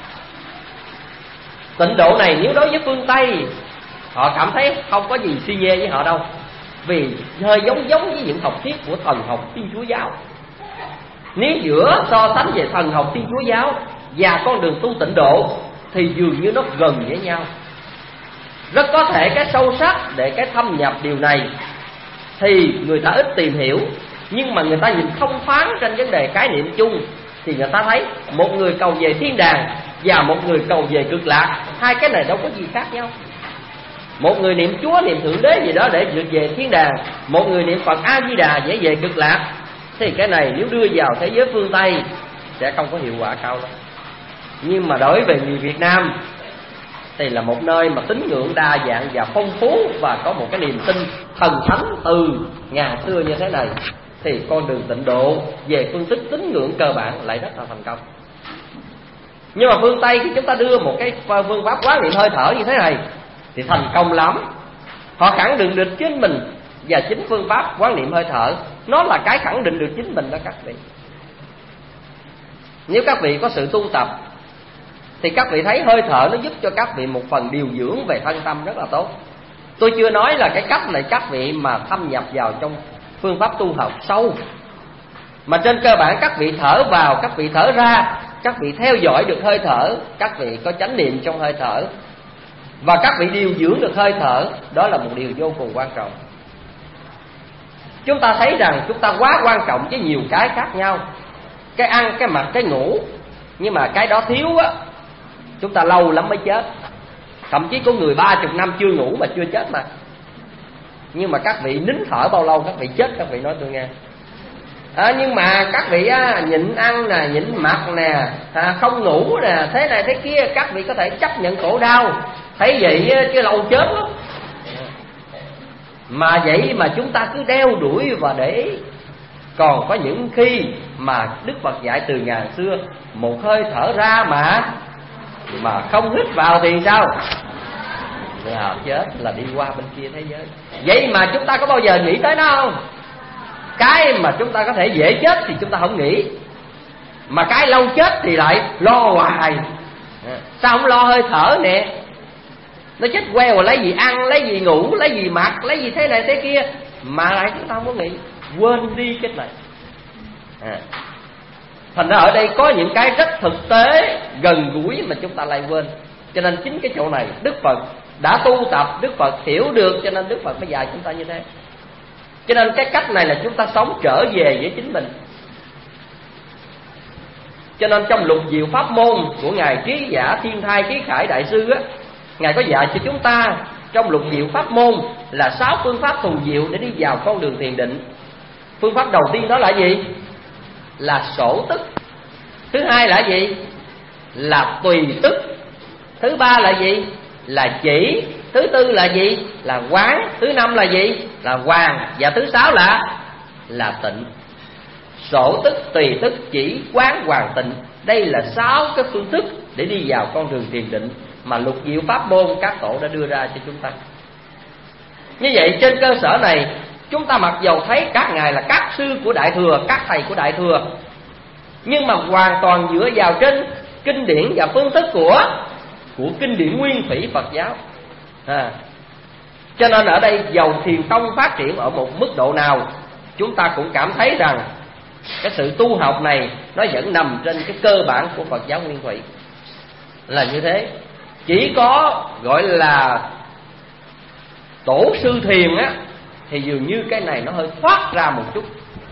Tịnh độ này nếu đối với phương Tây họ cảm thấy không có gì si nhê với họ đâu, vì hơi giống giống với những học thuyết của thần học Thiên Chúa giáo. Nếu giữa so sánh về thần học Thiên Chúa giáo và con đường tu tịnh độ thì dường như nó gần với nhau. Rất có thể cái sâu sắc để cái thâm nhập điều này thì người ta ít tìm hiểu. Nhưng mà người ta nhìn thông thoáng trên vấn đề khái niệm chung thì người ta thấy một người cầu về thiên đàng và một người cầu về cực lạc, hai cái này đâu có gì khác nhau. Một người niệm Chúa, niệm Thượng Đế gì đó để vượt về thiên đàng, một người niệm Phật A Di Đà để về cực lạc. Thì cái này nếu đưa vào thế giới phương Tây sẽ không có hiệu quả cao lắm. Nhưng mà đối với người Việt Nam thì là một nơi mà tín ngưỡng đa dạng và phong phú, và có một cái niềm tin thần thánh từ ngàn xưa như thế này, thì con đường tịnh độ về phương thức tín ngưỡng cơ bản lại rất là thành công. Nhưng mà phương Tây khi chúng ta đưa một cái phương pháp quán niệm hơi thở như thế này thì thành công lắm. Họ khẳng định được chính mình, và chính phương pháp quán niệm hơi thở nó là cái khẳng định được chính mình đó các vị. Nếu các vị có sự tu tập thì các vị thấy hơi thở nó giúp cho các vị một phần điều dưỡng về thân tâm rất là tốt. Tôi chưa nói là cái cách này các vị mà thâm nhập vào trong phương pháp tu học sâu, mà trên cơ bản các vị thở vào, các vị thở ra, các vị theo dõi được hơi thở, các vị có chánh niệm trong hơi thở, và các vị điều dưỡng được hơi thở. Đó là một điều vô cùng quan trọng. Chúng ta thấy rằng chúng ta quá quan trọng với nhiều cái khác nhau. Cái ăn, cái mặc, cái ngủ. Nhưng mà cái đó thiếu á, chúng ta lâu lắm mới chết. Thậm chí có người ba chục năm chưa ngủ mà chưa chết mà. Nhưng mà các vị nín thở bao lâu các vị chết, các vị nói tôi nghe. à, Nhưng mà các vị á, nhịn ăn nè, nhịn mặc nè, à, không ngủ nè, thế này thế kia, các vị có thể chấp nhận khổ đau. Thấy vậy chứ lâu chết lắm. Mà vậy mà chúng ta cứ đeo đuổi và để ý. Còn có những khi mà Đức Phật dạy từ ngàn xưa, một hơi thở ra mà Mà không hít vào thì sao? à, chết là đi qua bên kia thế giới. Vậy mà chúng ta có bao giờ nghĩ tới nó không? Cái mà chúng ta có thể dễ chết thì chúng ta không nghĩ, mà cái lâu chết thì lại lo hoài. Sao không lo hơi thở nè? Nó chết queo rồi lấy gì ăn, lấy gì ngủ, lấy gì mặc, lấy gì thế này thế kia, mà lại chúng ta không có nghĩ, quên đi cái này. à. Thành ra ở đây có những cái rất thực tế, gần gũi mà chúng ta lại quên. Cho nên chính cái chỗ này Đức Phật đã tu tập, Đức Phật hiểu được, cho nên Đức Phật mới dạy chúng ta như thế. Cho nên cái cách này là chúng ta sống trở về với chính mình. Cho nên trong Lục Diệu Pháp Môn của Ngài Trí Giả Thiên Thai Trí Khải Đại Sư á, Ngài có dạy cho chúng ta trong Lục Diệu Pháp Môn là sáu phương pháp thù diệu để đi vào con đường thiền định. Phương pháp đầu tiên đó là gì? Là sổ tức. Thứ hai là gì? Là tùy tức. Thứ ba là gì? Là chỉ. Thứ tư là gì? Là quán. Thứ năm là gì? Là hoàn. Và thứ sáu là là tịnh. Sổ tức, tùy tức, chỉ, quán, hoàn, tịnh. Đây là sáu cái phương thức để đi vào con đường thiền định mà Lục Diệu Pháp Môn các tổ đã đưa ra cho chúng ta. Như vậy trên cơ sở này, chúng ta mặc dầu thấy các ngài là các sư của Đại Thừa, các thầy của Đại Thừa, nhưng mà hoàn toàn dựa vào trên kinh điển và phương thức của của kinh điển nguyên thủy Phật giáo. à. Cho nên ở đây dầu thiền tông phát triển ở một mức độ nào, chúng ta cũng cảm thấy rằng cái sự tu học này nó vẫn nằm trên cái cơ bản của Phật giáo nguyên thủy, là như thế. Chỉ có gọi là tổ sư thiền á, thì dường như cái này nó hơi thoát ra một chút.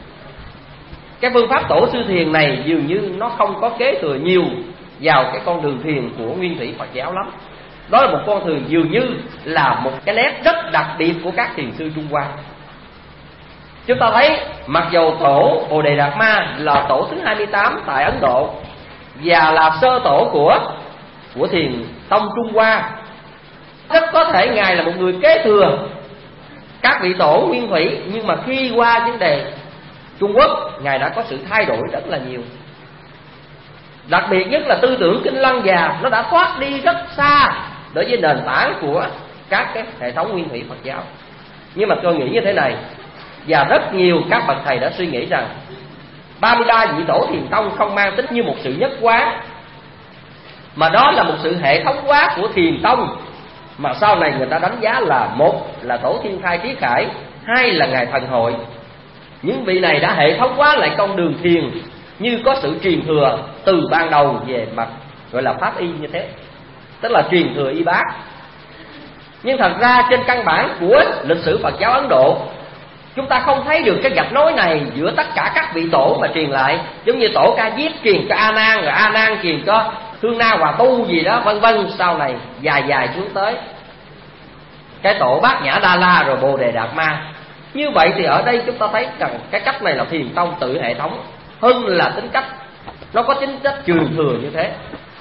Cái phương pháp tổ sư thiền này dường như nó không có kế thừa nhiều vào cái con đường thiền của nguyên thủy Phật giáo lắm. Đó là một con đường dường như là một cái nét rất đặc biệt của các thiền sư Trung Hoa. Chúng ta thấy mặc dầu tổ Bồ Đề Đạt Ma là tổ thứ hai mươi tám tại Ấn Độ và là sơ tổ của của thiền tông Trung Hoa, rất có thể ngài là một người kế thừa các vị tổ nguyên thủy, nhưng mà khi qua vấn đề Trung Quốc, ngài đã có sự thay đổi rất là nhiều. Đặc biệt nhất là tư tưởng Kinh Lăng Già nó đã thoát đi rất xa đối với nền tảng của các cái hệ thống nguyên thủy Phật giáo. Nhưng mà tôi nghĩ như thế này, và rất nhiều các bậc thầy đã suy nghĩ rằng ba mươi ba vị tổ thiền tông không mang tính như một sự nhất quán, mà đó là một sự hệ thống hóa của thiền tông, mà sau này người ta đánh giá là một là tổ Thiên Thai Trí Khải, hai là ngài Thần Hội. Những vị này đã hệ thống hóa lại con đường thiền, như có sự truyền thừa từ ban đầu về mặt gọi là pháp y như thế, tức là truyền thừa y bác. Nhưng thật ra trên căn bản của lịch sử Phật giáo Ấn Độ, chúng ta không thấy được cái gạch nối này giữa tất cả các vị tổ mà truyền lại. Giống như tổ Ca Diếp truyền cho A Nan, rồi A Nan truyền cho Thương Na Hòa Tu gì đó vân vân, sau này dài dài xuống tới cái tổ Bát Nhã Đa La rồi Bồ Đề Đạt Ma. Như vậy thì ở đây chúng ta thấy rằng cái cách này là thiền tông tự hệ thống hơn là tính cách nó có tính chất truyền thừa như thế.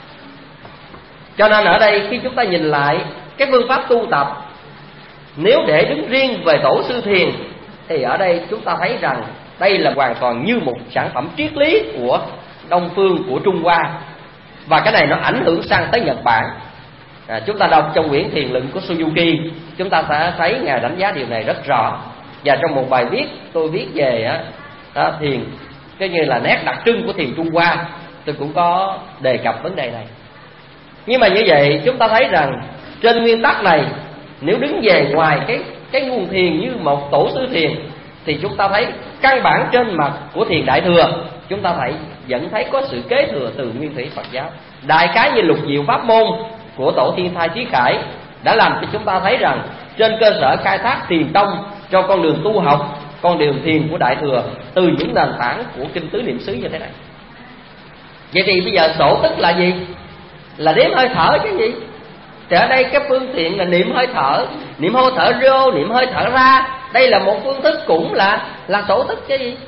Cho nên ở đây khi chúng ta nhìn lại cái phương pháp tu tập, nếu để đứng riêng về tổ sư thiền, thì ở đây chúng ta thấy rằng đây là hoàn toàn như một sản phẩm triết lý của Đông phương, của Trung Hoa, và cái này nó ảnh hưởng sang tới Nhật Bản. à, Chúng ta đọc trong quyển Thiền Luận của Suzuki, chúng ta sẽ thấy ngài đánh giá điều này rất rõ. Và trong một bài viết tôi viết về á, đó, thiền cái như là nét đặc trưng của thiền Trung Hoa, tôi cũng có đề cập vấn đề này. Nhưng mà như vậy chúng ta thấy rằng trên nguyên tắc này, nếu đứng về ngoài cái cái nguồn thiền như một tổ sư thiền, thì chúng ta thấy căn bản trên mặt của thiền Đại Thừa, chúng ta thấy vẫn thấy có sự kế thừa từ nguyên thủy Phật giáo. Đại khái như Lục Diệu Pháp Môn của tổ Thiên Thai Trí Khải đã làm cho chúng ta thấy rằng trên cơ sở khai thác thiền tông cho con đường tu học, con đường thiền của Đại Thừa từ những nền tảng của kinh tứ niệm xứ như thế này. Vậy thì bây giờ sổ tức là gì? Là đếm hơi thở chứ gì? Thì ở đây cái phương tiện là niệm hơi thở, niệm hơi thở vô, niệm hơi thở ra. Đây là một phương thức cũng là là sổ tức chứ gì?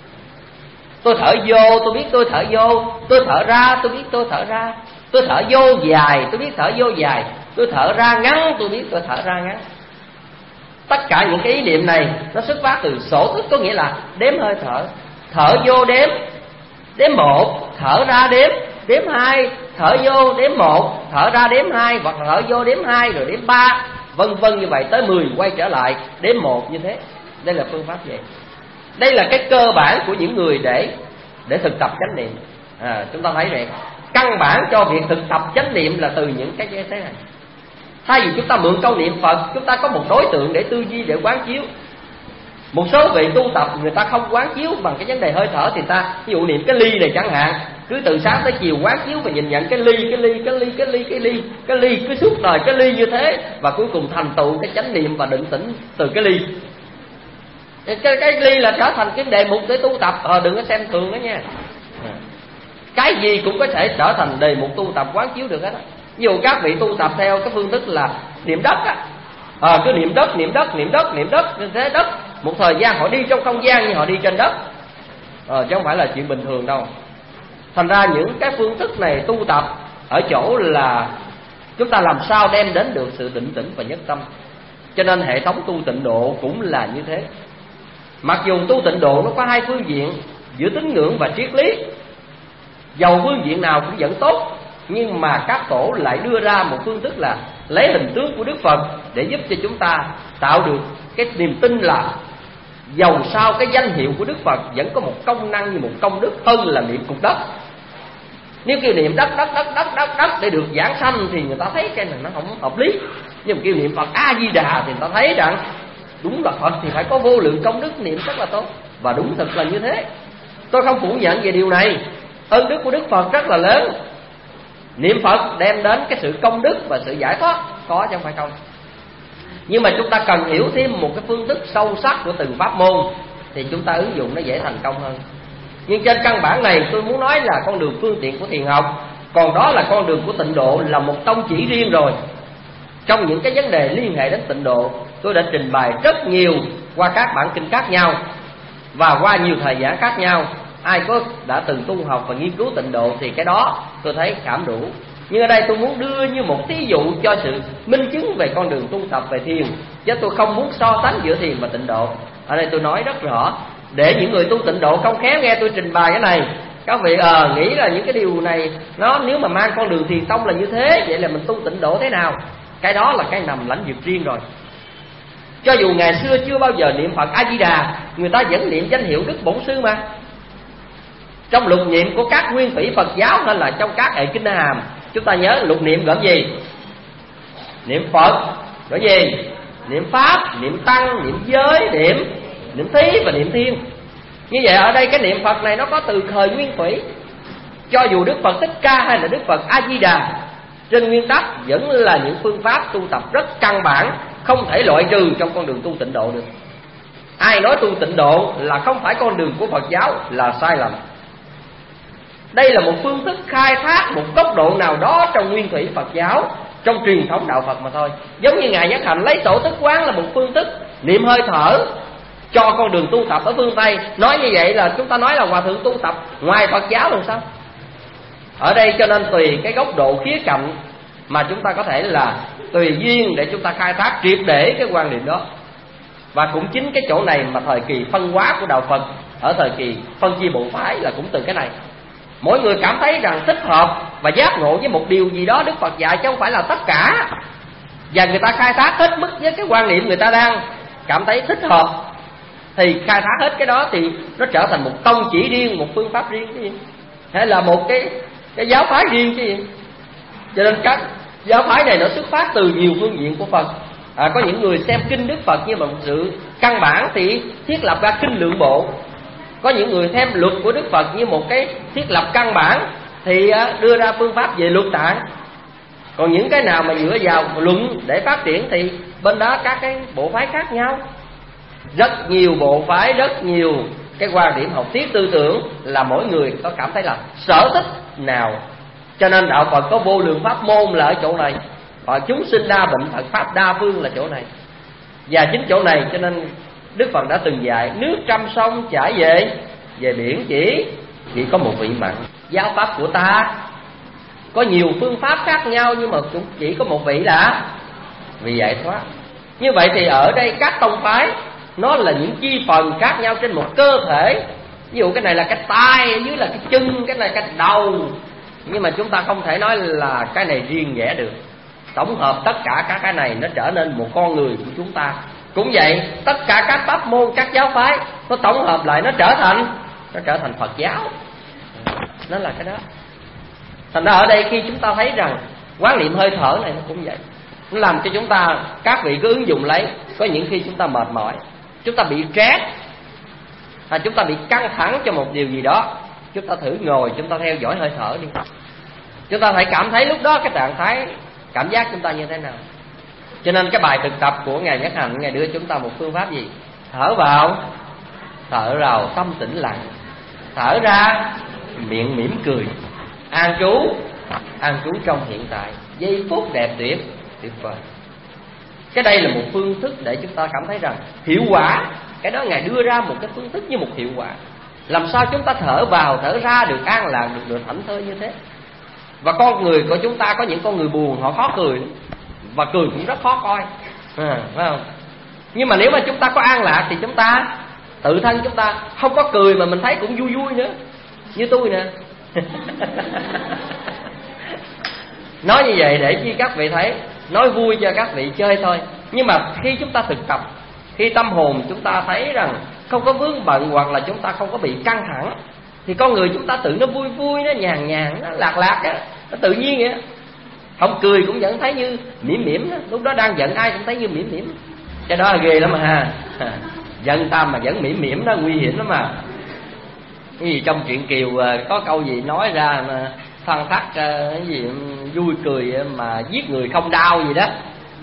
Tôi thở vô, tôi biết tôi thở vô. Tôi thở ra, tôi biết tôi thở ra. Tôi thở vô dài, tôi biết thở vô dài. Tôi thở ra ngắn, tôi biết tôi thở ra ngắn. Tất cả những cái ý niệm này nó xuất phát từ sổ tức, có nghĩa là đếm hơi thở. Thở vô đếm, đếm một, thở ra đếm, đếm hai, thở vô đếm một, thở ra đếm hai, hoặc thở vô đếm hai rồi đếm ba. vân vân như vậy tới mười, quay trở lại đếm một như thế. Đây là phương pháp vậy. Đây là cái cơ bản của những người để để thực tập chánh niệm. À, chúng ta thấy rồi, căn bản cho việc thực tập chánh niệm là từ những cái như thế này. Thay vì chúng ta mượn câu niệm Phật, chúng ta có một đối tượng để tư duy, để quán chiếu. Một số vị tu tập người ta không quán chiếu bằng cái vấn đề hơi thở, thì ta ví dụ niệm cái ly này chẳng hạn, cứ từ sáng tới chiều quán chiếu và nhìn nhận cái ly, cái ly, cái ly, cái ly, cái ly, cái ly, cứ suốt đời cái ly như thế, và cuối cùng thành tựu cái chánh niệm và định tĩnh từ cái ly. Cái, cái ly là trở thành cái đề mục để tu tập. Ờ, đừng có xem thường đó nha. Cái gì cũng có thể trở thành đề mục tu tập quán chiếu được hết á. Ví dụ các vị tu tập theo cái phương thức là niệm đất á, à, cứ niệm đất, niệm đất, niệm đất, niệm đất, như thế đất. Một thời gian họ đi trong không gian như họ đi trên đất, à, chứ không phải là chuyện bình thường đâu. Thành ra những cái phương thức này tu tập ở chỗ là chúng ta làm sao đem đến được sự định tĩnh và nhất tâm. Cho nên hệ thống tu tịnh độ cũng là như thế. Mặc dù tu tịnh độ nó có hai phương diện, giữa tín ngưỡng và triết lý, dầu phương diện nào cũng vẫn tốt, nhưng mà các tổ lại đưa ra một phương thức là lấy hình tướng của Đức Phật để giúp cho chúng ta tạo được cái niềm tin là dầu sao cái danh hiệu của Đức Phật vẫn có một công năng như một công đức hơn là niệm cục đất. Nếu kêu niệm đất đất đất đất đất đất để được giảng sanh thì người ta thấy cái này nó không hợp lý. Nhưng mà kêu niệm Phật A Di Đà thì người ta thấy rằng đúng là Phật thì phải có vô lượng công đức, niệm rất là tốt. Và đúng thật là như thế. Tôi không phủ nhận về điều này. Ơn đức của Đức Phật rất là lớn. Niệm Phật đem đến cái sự công đức và sự giải thoát, có chứ không phải không. Nhưng mà chúng ta cần hiểu thêm một cái phương thức sâu sắc của từng pháp môn thì chúng ta ứng dụng nó dễ thành công hơn. Nhưng trên căn bản này tôi muốn nói là con đường phương tiện của thiền học, còn đó là con đường của tịnh độ, là một tông chỉ riêng rồi. Trong những cái vấn đề liên hệ đến tịnh độ, tôi đã trình bày rất nhiều qua các bản kinh khác nhau và qua nhiều thời gian khác nhau. Ai có đã từng tu học và nghiên cứu tịnh độ thì cái đó tôi thấy cảm đủ. Nhưng ở đây tôi muốn đưa như một thí dụ cho sự minh chứng về con đường tu tập về thiền, chứ tôi không muốn so sánh giữa thiền và tịnh độ. Ở đây tôi nói rất rõ để những người tu tịnh độ không khéo nghe tôi trình bày cái này, các vị ờ à, nghĩ là những cái điều này nó nếu mà mang con đường thiền tông là như thế, vậy là mình tu tịnh độ thế nào? Cái đó là cái nằm lãnh vực riêng rồi. Cho dù ngày xưa chưa bao giờ niệm Phật A Di Đà, người ta vẫn niệm danh hiệu Đức Bổn Sư mà. Trong lục niệm của các nguyên thủy Phật giáo hay là trong các hệ kinh hàm, chúng ta nhớ lục niệm gồm gì? Niệm Phật, rồi gì? Niệm Pháp, niệm Tăng, niệm Giới, niệm niệm Thí và niệm Thiên. Như vậy ở đây cái niệm Phật này nó có từ thời nguyên thủy. Cho dù Đức Phật Thích Ca hay là Đức Phật A Di Đà, trên nguyên tắc vẫn là những phương pháp tu tập rất căn bản, không thể loại trừ trong con đường tu tịnh độ được. Ai nói tu tịnh độ là không phải con đường của Phật giáo là sai lầm. Đây là một phương thức khai thác một góc độ nào đó trong nguyên thủy Phật giáo, trong truyền thống đạo Phật mà thôi. Giống như Ngài Nhất Hạnh lấy tổ thức quán là một phương thức niệm hơi thở cho con đường tu tập ở phương Tây. Nói như vậy là chúng ta nói là hòa thượng tu tập ngoài Phật giáo làm sao? Ở đây cho nên tùy cái góc độ khía cạnh mà chúng ta có thể là tùy duyên để chúng ta khai thác triệt để cái quan điểm đó. Và cũng chính cái chỗ này mà thời kỳ phân hóa của đạo Phật ở thời kỳ phân chia bộ phái là cũng từ cái này. Mỗi người cảm thấy rằng thích hợp và giác ngộ với một điều gì đó Đức Phật dạy, chứ không phải là tất cả. Và người ta khai thác hết mức với cái quan niệm người ta đang cảm thấy thích hợp, thì khai thác hết cái đó thì nó trở thành một tông chỉ riêng, một phương pháp riêng chứ gì, hay là một cái cái giáo phái riêng chứ gì. Cho nên các giáo phái này nó xuất phát từ nhiều phương diện của Phật. À, có những người xem kinh Đức Phật như một sự căn bản thì thiết lập ra kinh lượng bộ. Có những người xem luật của Đức Phật như một cái thiết lập căn bản thì đưa ra phương pháp về luật tạng. Còn những cái nào mà dựa vào luận để phát triển thì bên đó các cái bộ phái khác nhau. Rất nhiều bộ phái, rất nhiều cái quan điểm học thuyết tư tưởng là mỗi người có cảm thấy là sở thích nào. Cho nên đạo Phật có vô lượng pháp môn là ở chỗ này, và chúng sinh đa bệnh Phật pháp đa phương là chỗ này. Và chính chỗ này cho nên Đức Phật đã từng dạy nước trăm sông chảy về về biển chỉ chỉ có một vị mặn. Giáo pháp của ta có nhiều phương pháp khác nhau, nhưng mà cũng chỉ có một vị là vị giải thoát. Như vậy thì ở đây các tông phái nó là những chi phần khác nhau trên một cơ thể. Ví dụ cái này là cái tai, ở dưới là cái chân, cái này là cái đầu. Nhưng mà chúng ta không thể nói là cái này riêng rẽ được. tổng hợp tất cả các cái này nó trở nên một con người của chúng ta. Cũng vậy, tất cả các pháp môn, các giáo phái nó tổng hợp lại, nó trở thành nó trở thành Phật giáo. Nó là cái đó. Thành ra ở đây khi chúng ta thấy rằng quán niệm hơi thở này nó cũng vậy, nó làm cho chúng ta, các vị cứ ứng dụng lấy. Có những khi chúng ta mệt mỏi, chúng ta bị stress, à, chúng ta bị căng thẳng cho một điều gì đó, chúng ta thử ngồi, chúng ta theo dõi hơi thở đi. Chúng ta phải cảm thấy lúc đó cái trạng thái, cảm giác chúng ta như thế nào. Cho nên cái bài thực tập của Ngài Nhất Hạnh, Ngài đưa chúng ta một phương pháp gì? Thở vào, thở vào tâm tĩnh lặng, thở ra miệng mỉm cười, an trú, an trú trong hiện tại, giây phút đẹp tuyệt, tuyệt vời. Cái đây là một phương thức để chúng ta cảm thấy rằng hiệu quả. Cái đó Ngài đưa ra một cái phương thức như một hiệu quả. Làm sao chúng ta thở vào, thở ra được an lạc, được được thảnh thơi như thế. Và con người của chúng ta có những con người buồn, họ khó cười, và cười cũng rất khó coi, à, phải không? Nhưng mà nếu mà chúng ta có an lạc thì chúng ta tự thân chúng ta không có cười mà mình thấy cũng vui vui nữa. Như tôi nè. Nói như vậy để chi các vị thấy, nói vui cho các vị chơi thôi. Nhưng mà khi chúng ta thực tập, khi tâm hồn chúng ta thấy rằng không có vướng bận, hoặc là chúng ta không có bị căng thẳng, thì con người chúng ta tự nó vui vui, nó nhàn nhàn, nó lạc lạc á, nó tự nhiên vậy. Không cười cũng vẫn thấy như mỉm mỉm đó. Lúc đó đang giận ai cũng thấy như mỉm mỉm. Cái đó là ghê lắm mà ha. Giận ta mà vẫn mỉm mỉm đó, nguy hiểm lắm mà. Cái gì trong truyện Kiều có câu gì nói ra mà Phan Thắc cái gì vui cười mà giết người không đau gì đó.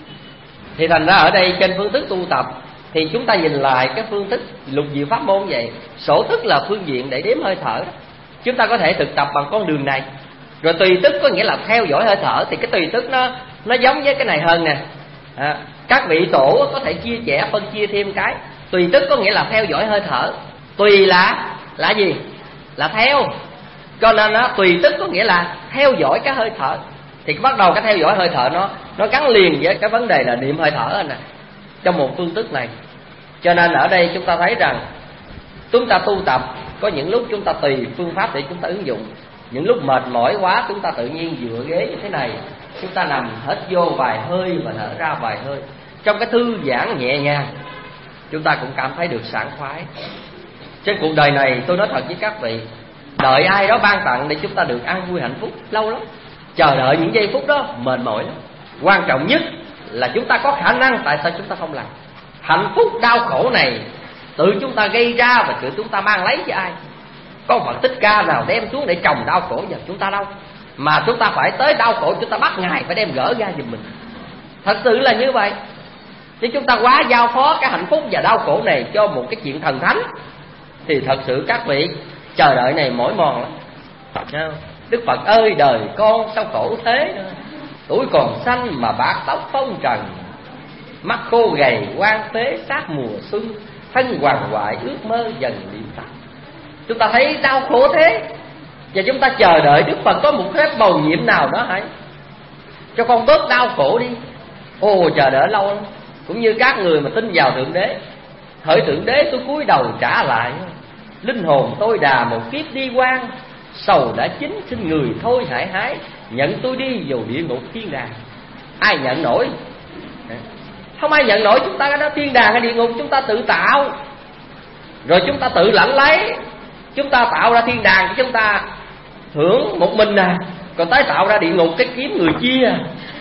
Thì thành ra ở đây trên phương thức tu tập thì chúng ta nhìn lại cái phương thức lục diệu pháp môn vậy. Sổ thức là phương diện để đếm hơi thở đó. Chúng ta có thể thực tập bằng con đường này. Rồi tùy tức có nghĩa là theo dõi hơi thở. Thì cái tùy tức nó nó giống với cái này hơn nè, à, các vị tổ có thể chia sẻ phân chia thêm cái tùy tức có nghĩa là theo dõi hơi thở. Tùy là là gì? Là theo. Cho nên nó tùy tức có nghĩa là theo dõi cái hơi thở. Thì bắt đầu cái theo dõi hơi thở nó nó gắn liền với cái vấn đề là niệm hơi thở nè, trong một phương thức này. Cho nên ở đây chúng ta thấy rằng chúng ta tu tập có những lúc chúng ta tùy phương pháp để chúng ta ứng dụng. Những lúc mệt mỏi quá chúng ta tự nhiên dựa ghế như thế này, chúng ta nằm hít vô vài hơi và thở ra vài hơi. Trong cái thư giãn nhẹ nhàng, chúng ta cũng cảm thấy được sảng khoái. Trên cuộc đời này tôi nói thật với các vị, đợi ai đó ban tặng để chúng ta được an vui hạnh phúc lâu lắm. Chờ đợi những giây phút đó mệt mỏi lắm. Quan trọng nhất là chúng ta có khả năng, tại sao chúng ta không làm? Hạnh phúc đau khổ này tự chúng ta gây ra và tự chúng ta mang lấy cho ai? Có Phật Thích Ca nào đem xuống để trồng đau khổ vào chúng ta đâu. Mà chúng ta phải tới đau khổ chúng ta bắt Ngài phải đem gỡ ra giùm mình. Thật sự là như vậy. Chứ chúng ta quá giao phó cái hạnh phúc và đau khổ này cho một cái chuyện thần thánh thì thật sự các vị chờ đợi này mỏi mòn lắm. Đức Phật ơi đời con sao khổ thế, tuổi còn xanh mà bạc tóc phong trần, mắt khô gầy quan phế sát mùa xuân, thân hoàng hoại ước mơ dần điểm tắt. Chúng ta thấy đau khổ thế, và chúng ta chờ đợi Đức Phật có một phép bầu nhiệm nào đó hãy cho con bớt đau khổ đi. Ồ chờ đợi lâu lắm. Cũng như các người mà tin vào Thượng Đế, hỡi Thượng Đế tôi cúi đầu trả lại, linh hồn tôi đà một kiếp đi quan, sầu đã chín xin người thôi hãy hái, nhận tôi đi vào địa ngục thiên đàng. Ai nhận nổi? Không ai nhận nổi. Chúng ta cái đó thiên đàng hay địa ngục chúng ta tự tạo, rồi chúng ta tự lãnh lấy. Chúng ta tạo ra thiên đàng cho chúng ta hưởng một mình à, còn tới tạo ra địa ngục cái kiếm người chia.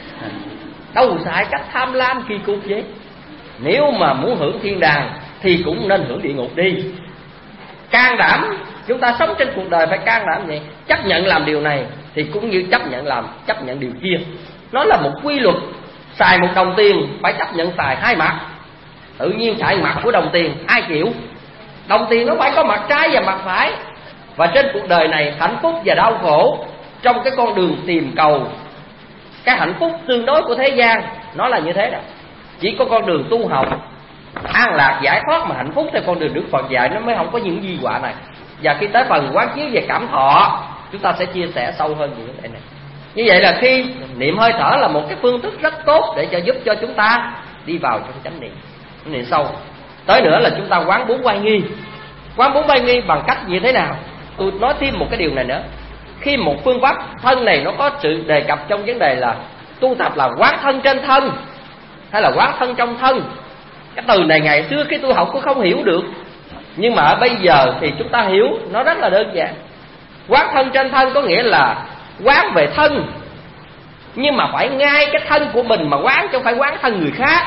Đâu xài cách tham lam kỳ cục vậy. Nếu mà muốn hưởng thiên đàng thì cũng nên hưởng địa ngục đi. Can đảm. Chúng ta sống trên cuộc đời phải can đảm vậy. Chấp nhận làm điều này thì cũng như chấp nhận làm chấp nhận điều kia. Nó là một quy luật. Xài một đồng tiền phải chấp nhận xài hai mặt. Tự nhiên xài mặt của đồng tiền ai chịu? Đồng tiền nó phải có mặt trái và mặt phải. Và trên cuộc đời này hạnh phúc và đau khổ, trong cái con đường tìm cầu cái hạnh phúc tương đối của thế gian, nó là như thế đó. Chỉ có con đường tu học an lạc giải thoát mà hạnh phúc theo con đường Đức Phật dạy nó mới không có những di họa này. Và khi tới phần quán chiếu về cảm thọ, chúng ta sẽ chia sẻ sâu hơn về vấn đề này. Như vậy là khi niệm hơi thở là một cái phương thức rất tốt để cho giúp cho chúng ta đi vào trong chánh niệm, niệm sâu. Tới nữa là chúng ta quán bốn oai nghi. Quán bốn oai nghi bằng cách như thế nào? Tôi nói thêm một cái điều này nữa. Khi một phương pháp thân này nó có sự đề cập trong vấn đề là tu tập là quán thân trên thân hay là quán thân trong thân. Cái từ này ngày xưa khi tôi học tôi không hiểu được, nhưng mà bây giờ thì chúng ta hiểu, nó rất là đơn giản. Quán thân trên thân có nghĩa là quán về thân, nhưng mà phải ngay cái thân của mình mà quán, chứ không phải quán thân người khác.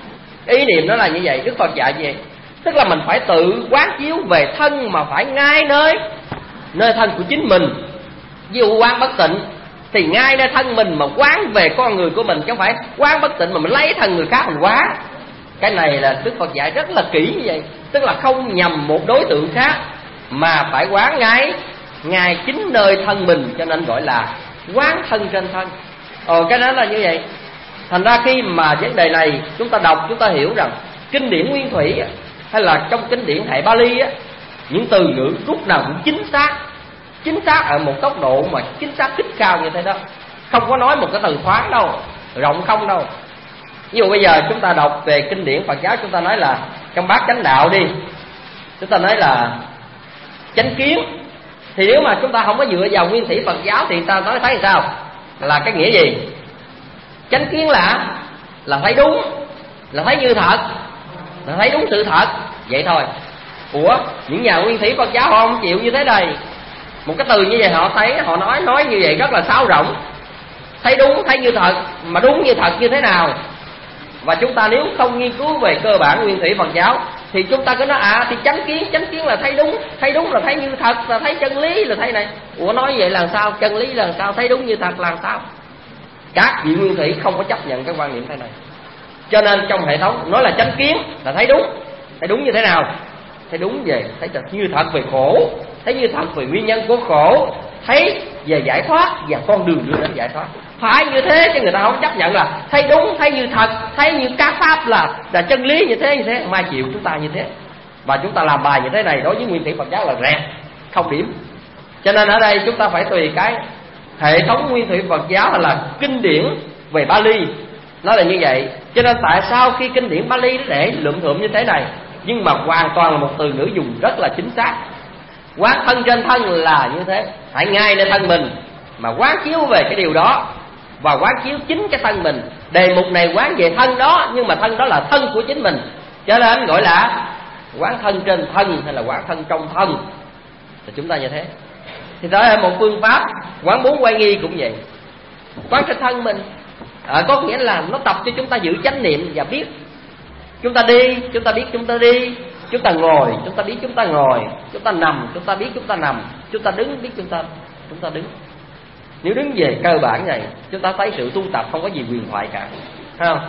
Ý niệm nó là như vậy, Đức Phật dạy như vậy. Tức là mình phải tự quán chiếu về thân, mà phải ngay nơi nơi thân của chính mình. Ví dụ quán bất tịnh thì ngay nơi thân mình mà quán về con người của mình, chứ không phải quán bất tịnh mà mình lấy thân người khác mình quán. Cái này là Đức Phật dạy rất là kỹ như vậy. Tức là không nhằm một đối tượng khác, mà phải quán ngay ngay chính nơi thân mình, cho nên gọi là quán thân trên thân. Ồ, cái đó là như vậy. Thành ra khi mà vấn đề này chúng ta đọc, chúng ta hiểu rằng kinh điển nguyên thủy hay là trong kinh điển hệ Bali á, những từ ngữ lúc nào cũng chính xác, chính xác ở một tốc độ mà chính xác thích cao như thế đó. Không có nói một cái từ thoáng đâu, rộng không đâu. Ví dụ bây giờ chúng ta đọc về kinh điển Phật giáo, chúng ta nói là trong bát chánh đạo đi, chúng ta nói là chánh kiến. Thì nếu mà chúng ta không có dựa vào nguyên thủy Phật giáo thì ta nói thấy sao? Là cái nghĩa gì? Chánh kiến là là thấy đúng, là thấy như thật, là thấy đúng sự thật, vậy thôi. Ủa, những nhà nguyên thủy Phật giáo họ không chịu như thế này. Một cái từ như vậy họ thấy, họ nói nói như vậy rất là sáo rỗng. Thấy đúng, thấy như thật, mà đúng như thật như thế nào? Và chúng ta nếu không nghiên cứu về cơ bản nguyên thủy Phật giáo thì chúng ta cứ nói à thì chánh kiến, chánh kiến là thấy đúng, thấy đúng là thấy như thật, là thấy chân lý, là thấy này. Ủa nói vậy là sao? Chân lý là sao? Thấy đúng như thật là sao? Các vị nguyên thủy không có chấp nhận cái quan niệm thế này. Cho nên trong hệ thống nói là chánh kiến là thấy đúng. Thấy đúng như thế nào? Thấy đúng về, thấy như thật về khổ, thấy như thật về nguyên nhân của khổ, thấy về giải thoát và con đường đưa đến giải thoát. Phải như thế, chứ người ta không chấp nhận là thấy đúng, thấy như thật, thấy như các pháp là là chân lý như thế như thế. Mai chịu chúng ta như thế. Và chúng ta làm bài như thế này đối với nguyên thủy Phật giáo là rẹt, không điểm. Cho nên ở đây chúng ta phải tùy cái hệ thống nguyên thủy Phật giáo hay là kinh điển về Bali, nó là như vậy. Cho nên tại sao khi kinh điển Bali nó để lượm thượm như thế này, nhưng mà hoàn toàn là một từ ngữ dùng rất là chính xác. Quán thân trên thân là như thế, phải ngay nơi thân mình mà quán chiếu về cái điều đó, và quán chiếu chính cái thân mình. Đề mục này quán về thân đó, nhưng mà thân đó là thân của chính mình, cho nên gọi là quán thân trên thân hay là quán thân trong thân. Thì chúng ta như thế. Thì đó là một phương pháp. Quán bốn quay nghi cũng vậy, quán trên thân mình à, có nghĩa là nó tập cho chúng ta giữ chánh niệm và biết. Chúng ta đi, chúng ta biết chúng ta đi. Chúng ta ngồi, chúng ta biết chúng ta ngồi. Chúng ta nằm, chúng ta biết chúng ta nằm. Chúng ta đứng, biết chúng ta chúng ta đứng. Nếu đứng về cơ bản này, chúng ta thấy sự tu tập không có gì huyền thoại cả, thấy không?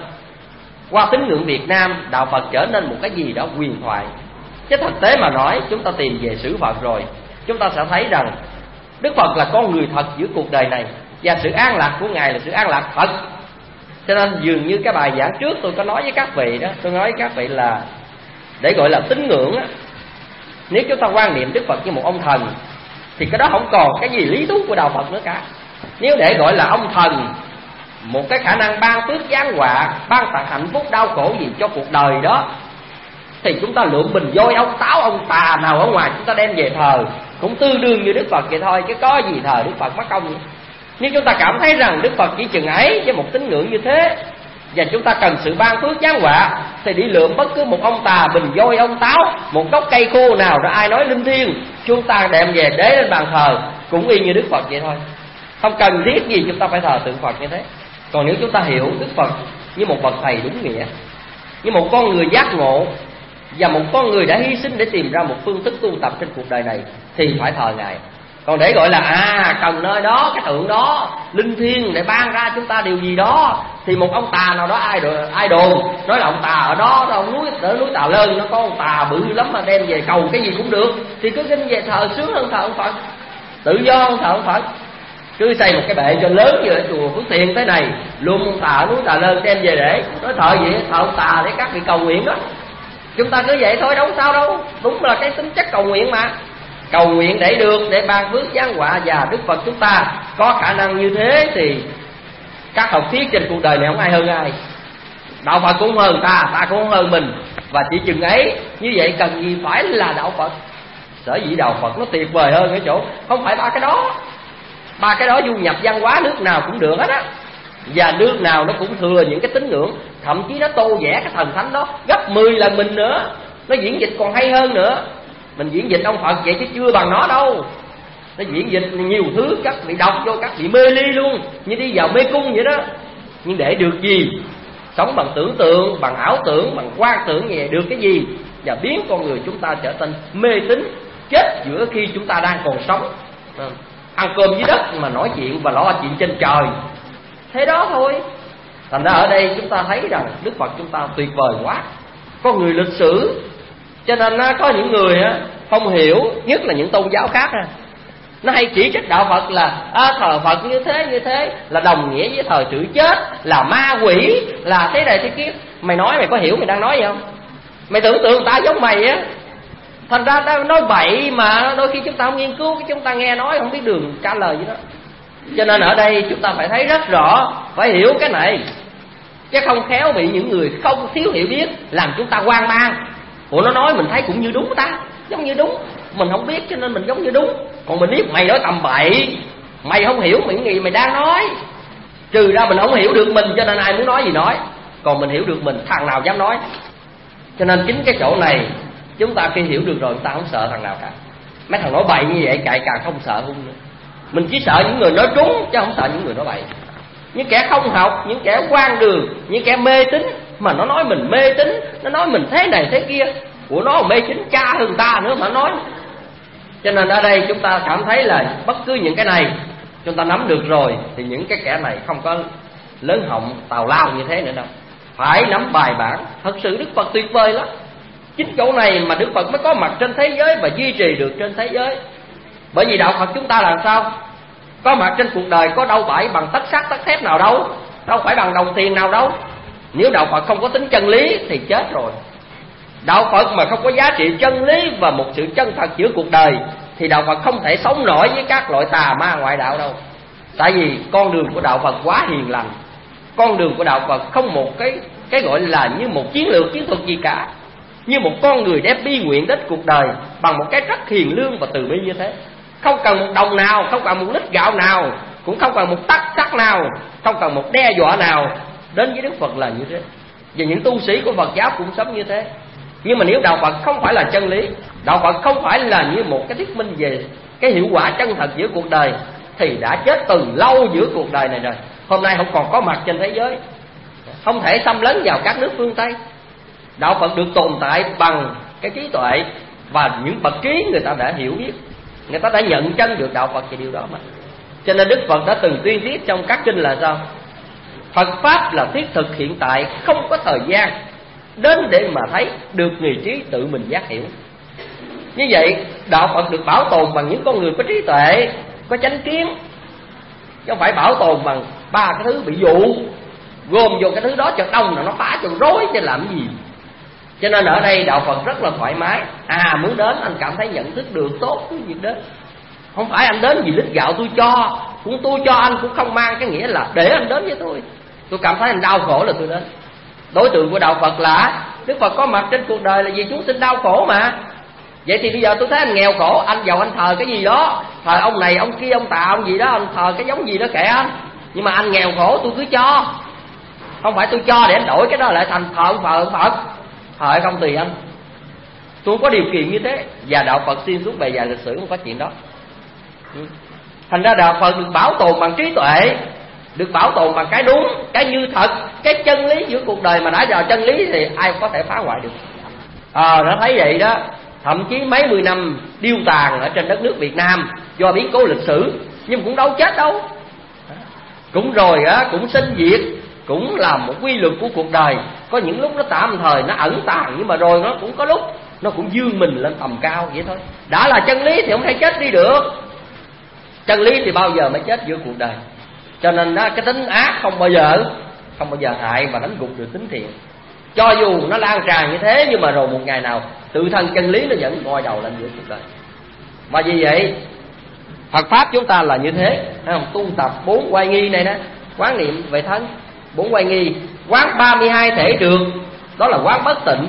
Qua tín ngưỡng Việt Nam, đạo Phật trở nên một cái gì đó huyền thoại. Chứ thực tế mà nói, chúng ta tìm về sử Phật rồi, chúng ta sẽ thấy rằng Đức Phật là con người thật giữa cuộc đời này, và sự an lạc của Ngài là sự an lạc thật. Cho nên dường như cái bài giảng trước tôi có nói với các vị đó, tôi nói với các vị là để gọi là tín ngưỡng á, nếu chúng ta quan niệm Đức Phật như một ông thần thì cái đó không còn cái gì lý thú của đạo Phật nữa cả. Nếu để gọi là ông thần, một cái khả năng ban phước giáng họa, ban tặng hạnh phúc đau khổ gì cho cuộc đời đó, thì chúng ta lượm bình voi ông táo ông tà nào ở ngoài chúng ta đem về thờ cũng tương đương như Đức Phật vậy thôi, chứ có gì thờ Đức Phật mất công vậy. Nếu chúng ta cảm thấy rằng Đức Phật chỉ chừng ấy với một tín ngưỡng như thế, và chúng ta cần sự ban phước giáng họa, thì đi lượm bất cứ một ông tà, bình voi, ông táo, một gốc cây khô nào đó ai nói linh thiêng, chúng ta đem về đế lên bàn thờ cũng y như Đức Phật vậy thôi. Không cần thiết gì chúng ta phải thờ tượng Phật như thế. Còn nếu chúng ta hiểu Đức Phật như một bậc thầy đúng nghĩa, như một con người giác ngộ, và một con người đã hy sinh để tìm ra một phương thức tu tập trên cuộc đời này, thì phải thờ Ngài. Còn để gọi là à cần nơi đó, cái tượng đó linh thiêng để ban ra chúng ta điều gì đó, thì một ông tà nào đó ai đồn, ai đồn nói là ông tà ở đó, ở núi ở núi Tà Lơn nó có ông tà bự lắm mà đem về cầu cái gì cũng được, thì cứ kinh về thờ sướng hơn thờ ông Phật, tự do hơn thờ ông Phật. Cứ xây một cái bệ cho lớn như ở chùa Phước Thiền thế này, luôn ông tà ở núi Tà Lơn đem về để nói thờ gì, thờ ông tà để các vị cầu nguyện đó. Chúng ta cứ vậy thôi, đâu sao đâu, đúng là cái tính chất cầu nguyện mà. Cầu nguyện để được, để ban phước giáng họa, và Đức Phật chúng ta có khả năng như thế thì các học thuyết trên cuộc đời này không ai hơn ai. Đạo Phật cũng hơn ta, ta cũng hơn mình, và chỉ chừng ấy. Như vậy cần gì phải là đạo Phật. Sở dĩ đạo Phật nó tuyệt vời hơn ở chỗ không phải ba cái đó. Ba cái đó du nhập văn hóa nước nào cũng được hết á. Và nước nào nó cũng thừa những cái tín ngưỡng, thậm chí nó tô vẽ cái thần thánh đó gấp mười lần mình nữa, nó diễn dịch còn hay hơn nữa. Mình diễn dịch ông Phật vậy chứ chưa bằng nó đâu. Nó diễn dịch nhiều thứ, các vị đọc vô các vị mê ly luôn, như đi vào mê cung vậy đó. Nhưng để được gì? Sống bằng tưởng tượng, bằng ảo tưởng, bằng quan tưởng vậy được cái gì? Và biến con người chúng ta trở thành mê tín, chết giữa khi chúng ta đang còn sống. Ăn cơm dưới đất mà nói chuyện và lo chuyện trên trời, thế đó thôi. Thành ra ở đây chúng ta thấy rằng Đức Phật chúng ta tuyệt vời quá, con người lịch sử. Cho nên có những người không hiểu, nhất là những tôn giáo khác, nó hay chỉ trích đạo Phật là à, thờ Phật như thế như thế là đồng nghĩa với thờ chữ chết, là ma quỷ, là thế này thế kia. Mày nói mày có hiểu mày đang nói gì không? Mày tưởng tượng ta giống mày á. Thành ra ta nói bậy mà đôi khi chúng ta không nghiên cứu, chúng ta nghe nói không biết đường trả lời gì đó. Cho nên ở đây chúng ta phải thấy rất rõ, phải hiểu cái này, chứ không khéo bị những người không thiếu hiểu biết làm chúng ta hoang mang. Ủa nó nói mình thấy cũng như đúng ta, giống như đúng. Mình không biết cho nên mình giống như đúng. Còn mình biết mày nói tầm bậy, mày không hiểu những gì mày đang nói. Trừ ra mình không hiểu được mình, cho nên ai muốn nói gì nói. Còn mình hiểu được mình, thằng nào dám nói. Cho nên chính cái chỗ này chúng ta khi hiểu được rồi, chúng ta không sợ thằng nào cả. Mấy thằng nói bậy như vậy càng càng không sợ hung nữa. Mình chỉ sợ những người nói trúng, chứ không sợ những người nói bậy. Những kẻ không học, những kẻ hoang đường, những kẻ mê tín, mà nó nói mình mê tín, nó nói mình thế này thế kia. Của nó mê tín cha hơn ta nữa mà nói. Cho nên ở đây chúng ta cảm thấy là bất cứ những cái này chúng ta nắm được rồi, thì những cái kẻ này không có lớn họng tào lao như thế nữa đâu. Phải nắm bài bản. Thật sự Đức Phật tuyệt vời lắm. Chính chỗ này mà Đức Phật mới có mặt trên thế giới và duy trì được trên thế giới. Bởi vì đạo Phật chúng ta làm sao? Có mặt trên cuộc đời có đâu phải bằng tất sắt tất thép nào đâu, đâu phải bằng đồng tiền nào đâu. Nếu đạo Phật không có tính chân lý thì chết rồi. Đạo Phật mà không có giá trị chân lý và một sự chân thật giữa cuộc đời thì đạo Phật không thể sống nổi với các loại tà ma ngoại đạo đâu. Tại vì con đường của đạo Phật quá hiền lành. Con đường của đạo Phật không một cái cái gọi là như một chiến lược chiến thuật gì cả. Như một con người đem bi nguyện đến cuộc đời bằng một cái rất hiền lương và từ bi như thế. Không cần một đồng nào, không cần một lít gạo nào, cũng không cần một tắc sắt nào, không cần một đe dọa nào. Đến với Đức Phật là như thế. Và những tu sĩ của Phật giáo cũng sống như thế. Nhưng mà nếu đạo Phật không phải là chân lý, đạo Phật không phải là như một cái thuyết minh về cái hiệu quả chân thật giữa cuộc đời, thì đã chết từ lâu giữa cuộc đời này rồi. Hôm nay không còn có mặt trên thế giới, không thể xâm lấn vào các nước phương Tây. Đạo Phật được tồn tại bằng cái trí tuệ và những bậc trí người ta đã hiểu biết, người ta đã nhận chân được đạo Phật về điều đó mà. Cho nên Đức Phật đã từng tuyên thuyết trong các kinh là sao? Phật Pháp là thiết thực hiện tại, không có thời gian đến để mà thấy, được người trí tự mình giác hiểu. Như vậy đạo Phật được bảo tồn bằng những con người có trí tuệ, có chánh kiến, chứ không phải bảo tồn bằng ba cái thứ bị dụ, gồm vô cái thứ đó cho đông là nó phá cho rối chứ làm gì. Cho nên ở đây đạo Phật rất là thoải mái. À muốn đến anh cảm thấy nhận thức được tốt cái việc đến. Không phải anh đến vì lít gạo tôi cho, cũng tôi cho anh cũng không mang cái nghĩa là để anh đến với tôi. Tôi cảm thấy anh đau khổ là tôi đến. Đối tượng của đạo Phật là Đức Phật có mặt trên cuộc đời là vì chúng sinh đau khổ mà. Vậy thì bây giờ tôi thấy anh nghèo khổ, anh giàu anh thờ cái gì đó, thờ ông này ông kia ông tà ông gì đó, anh thờ cái giống gì đó kệ anh. Nhưng mà anh nghèo khổ tôi cứ cho. Không phải tôi cho để anh đổi cái đó lại thành thờ ông Phật, ông Phật. Thờ không tùy anh. Tôi không có điều kiện như thế. Và đạo Phật xuyên suốt bề dài lịch sử không có chuyện đó. Thành ra đạo Phật được bảo tồn bằng trí tuệ, được bảo tồn bằng cái đúng, cái như thật, cái chân lý giữa cuộc đời. Mà đã vào chân lý thì ai có thể phá hoại được. Ờ, à, nó thấy vậy đó. Thậm chí mấy mươi năm điêu tàn ở trên đất nước Việt Nam do biến cố lịch sử, nhưng cũng đâu chết đâu. Cũng rồi á, cũng sinh diệt, cũng là một quy luật của cuộc đời. Có những lúc nó tạm thời, nó ẩn tàng, nhưng mà rồi nó cũng có lúc nó cũng vươn mình lên tầm cao vậy thôi. Đã là chân lý thì không thể chết đi được. Chân lý thì bao giờ mới chết giữa cuộc đời. Cho nên đó, cái tính ác không bao giờ Không bao giờ hại và đánh gục được tính thiện. Cho dù nó lan tràn như thế, nhưng mà rồi một ngày nào tự thân chân lý nó vẫn ngoi đầu lên giữa cuộc đời. Và vì vậy Phật Pháp chúng ta là như thế, thấy không? Tu tập bốn oai nghi này đó, quán niệm về thân, bốn oai nghi, quán ba mươi hai thể trường, đó là quán bất tịnh.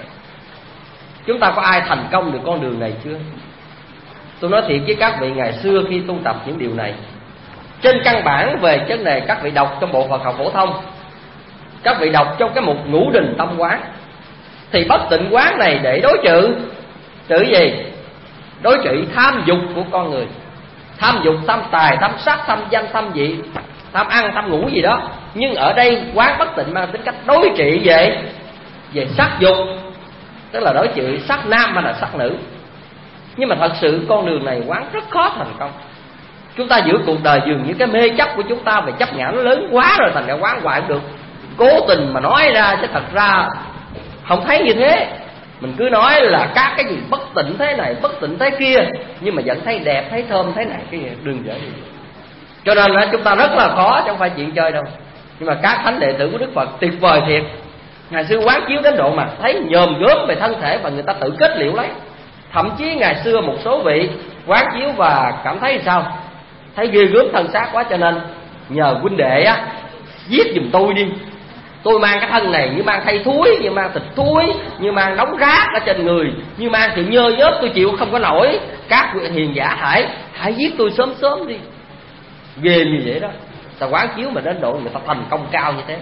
Chúng ta có ai thành công được con đường này chưa? Tôi nói thiệt với các vị, ngày xưa khi tu tập những điều này, Trên căn bản về vấn đề các vị đọc trong bộ Phật học phổ thông, các vị đọc trong cái mục ngũ đình tâm quán, thì bất tịnh quán này để đối trừ trừ gì? Đối trị tham dục của con người. Tham dục, tham tài, tham sắc, tham danh, tham vị, tham ăn, tham ngủ gì đó. Nhưng ở đây quán bất tịnh mang tính cách đối trị về về sắc dục, tức là đối trị sắc nam hay là sắc nữ. Nhưng mà thật sự con đường này quán rất khó thành công. Chúng ta giữa cuộc đời dường như cái mê chấp của chúng ta về chấp ngã nó lớn quá rồi, thành ra quán hoài cũng được. Cố tình mà nói ra chứ thật ra không thấy như thế. Mình cứ nói là các cái gì bất tịnh thế này, bất tịnh thế kia, nhưng mà vẫn thấy đẹp, thấy thơm thế này cái gì, đừng dễ gì. Cho nên là chúng ta rất là khó, chứ không phải chuyện chơi đâu. Nhưng mà các thánh đệ tử của Đức Phật tuyệt vời thiệt. Ngày xưa quán chiếu đến độ mà thấy nhòm gớm về thân thể và người ta tự kết liễu lấy. Thậm chí ngày xưa một số vị quán chiếu và cảm thấy sao? Thấy ghê gớm thân xác quá, cho nên nhờ huynh đệ á giết giùm tôi đi. Tôi mang cái thân này như mang thây thúi, như mang thịt thúi, như mang đống rác ở trên người, như mang sự nhơ nhớp, tôi chịu không có nổi. Các vị hiền giả hãy hãy giết tôi sớm sớm đi. Ghê như vậy đó. Ta quán chiếu mà đến độ người ta thành công cao như thế.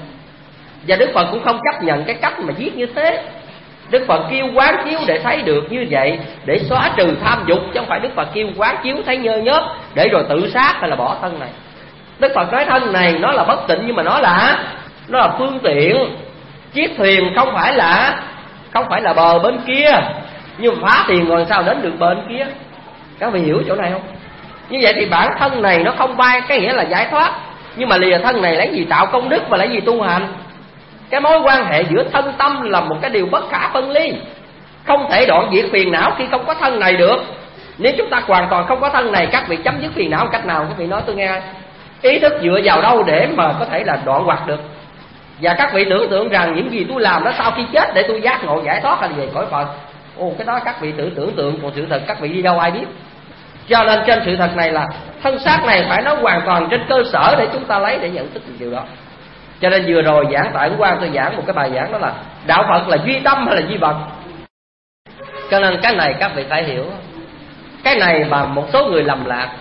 Và Đức Phật cũng không chấp nhận cái cách mà giết như thế. Đức Phật kêu quán chiếu để thấy được như vậy, để xóa trừ tham dục, chứ không phải Đức Phật kêu quán chiếu thấy nhơ nhớp để rồi tự sát hay là bỏ thân này. Đức Phật nói thân này nó là bất tịnh, nhưng mà nó là nó là phương tiện. Chiếc thuyền không phải là không phải là bờ bên kia, nhưng mà phá thuyền rồi sao đến được bên kia. Các vị hiểu chỗ này không? Như vậy thì bản thân này nó không bay, cái nghĩa là giải thoát. Nhưng mà lìa thân này lấy gì tạo công đức và lấy gì tu hành? Cái mối quan hệ giữa thân tâm là một cái điều bất khả phân ly. Không thể đoạn diệt phiền não khi không có thân này được. Nếu chúng ta hoàn toàn không có thân này, các vị chấm dứt phiền não cách nào? Các vị nói tôi nghe. Ý thức dựa vào đâu để mà có thể là đoạn hoạt được? Và các vị tưởng tượng rằng những gì tôi làm đó sau khi chết để tôi giác ngộ giải thoát hay về cõi Phật. Ồ, cái đó các vị tự tưởng tượng, còn sự thật các vị đi đâu ai biết. Cho nên trên sự thật này là thân xác này phải nói hoàn toàn trên cơ sở để chúng ta lấy để nhận thức được điều đó. Cho nên vừa rồi giảng tại Ấn Quang tôi giảng một cái bài giảng đó là đạo Phật là duy tâm hay là duy vật. Cho nên cái này các vị phải hiểu. Cái này mà một số người lầm lạc.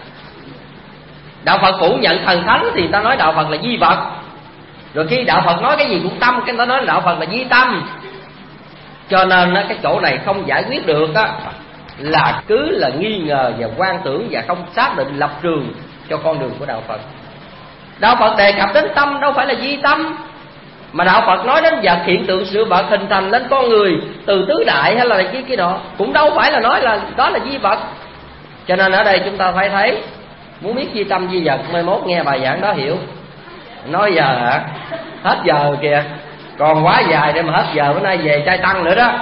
Đạo Phật phủ nhận thần thánh thì ta nói đạo Phật là duy vật. Rồi khi đạo Phật nói cái gì cũng tâm, cái ta nói đạo Phật là duy tâm. Cho nên cái chỗ này không giải quyết được á, là cứ là nghi ngờ và quan tưởng và không xác định lập trường cho con đường của đạo Phật. Đạo Phật đề cập đến tâm đâu phải là duy tâm, mà đạo Phật nói đến vật hiện tượng sự vật hình thành lên con người từ tứ đại hay là cái cái đó cũng đâu phải là nói là đó là duy vật. Cho nên ở đây chúng ta phải thấy, muốn biết duy tâm duy vật, mai mốt nghe bài giảng đó hiểu. Nói giờ hả? Hết giờ kìa, còn quá dài để mà hết giờ, bữa nay về trai tăng nữa đó.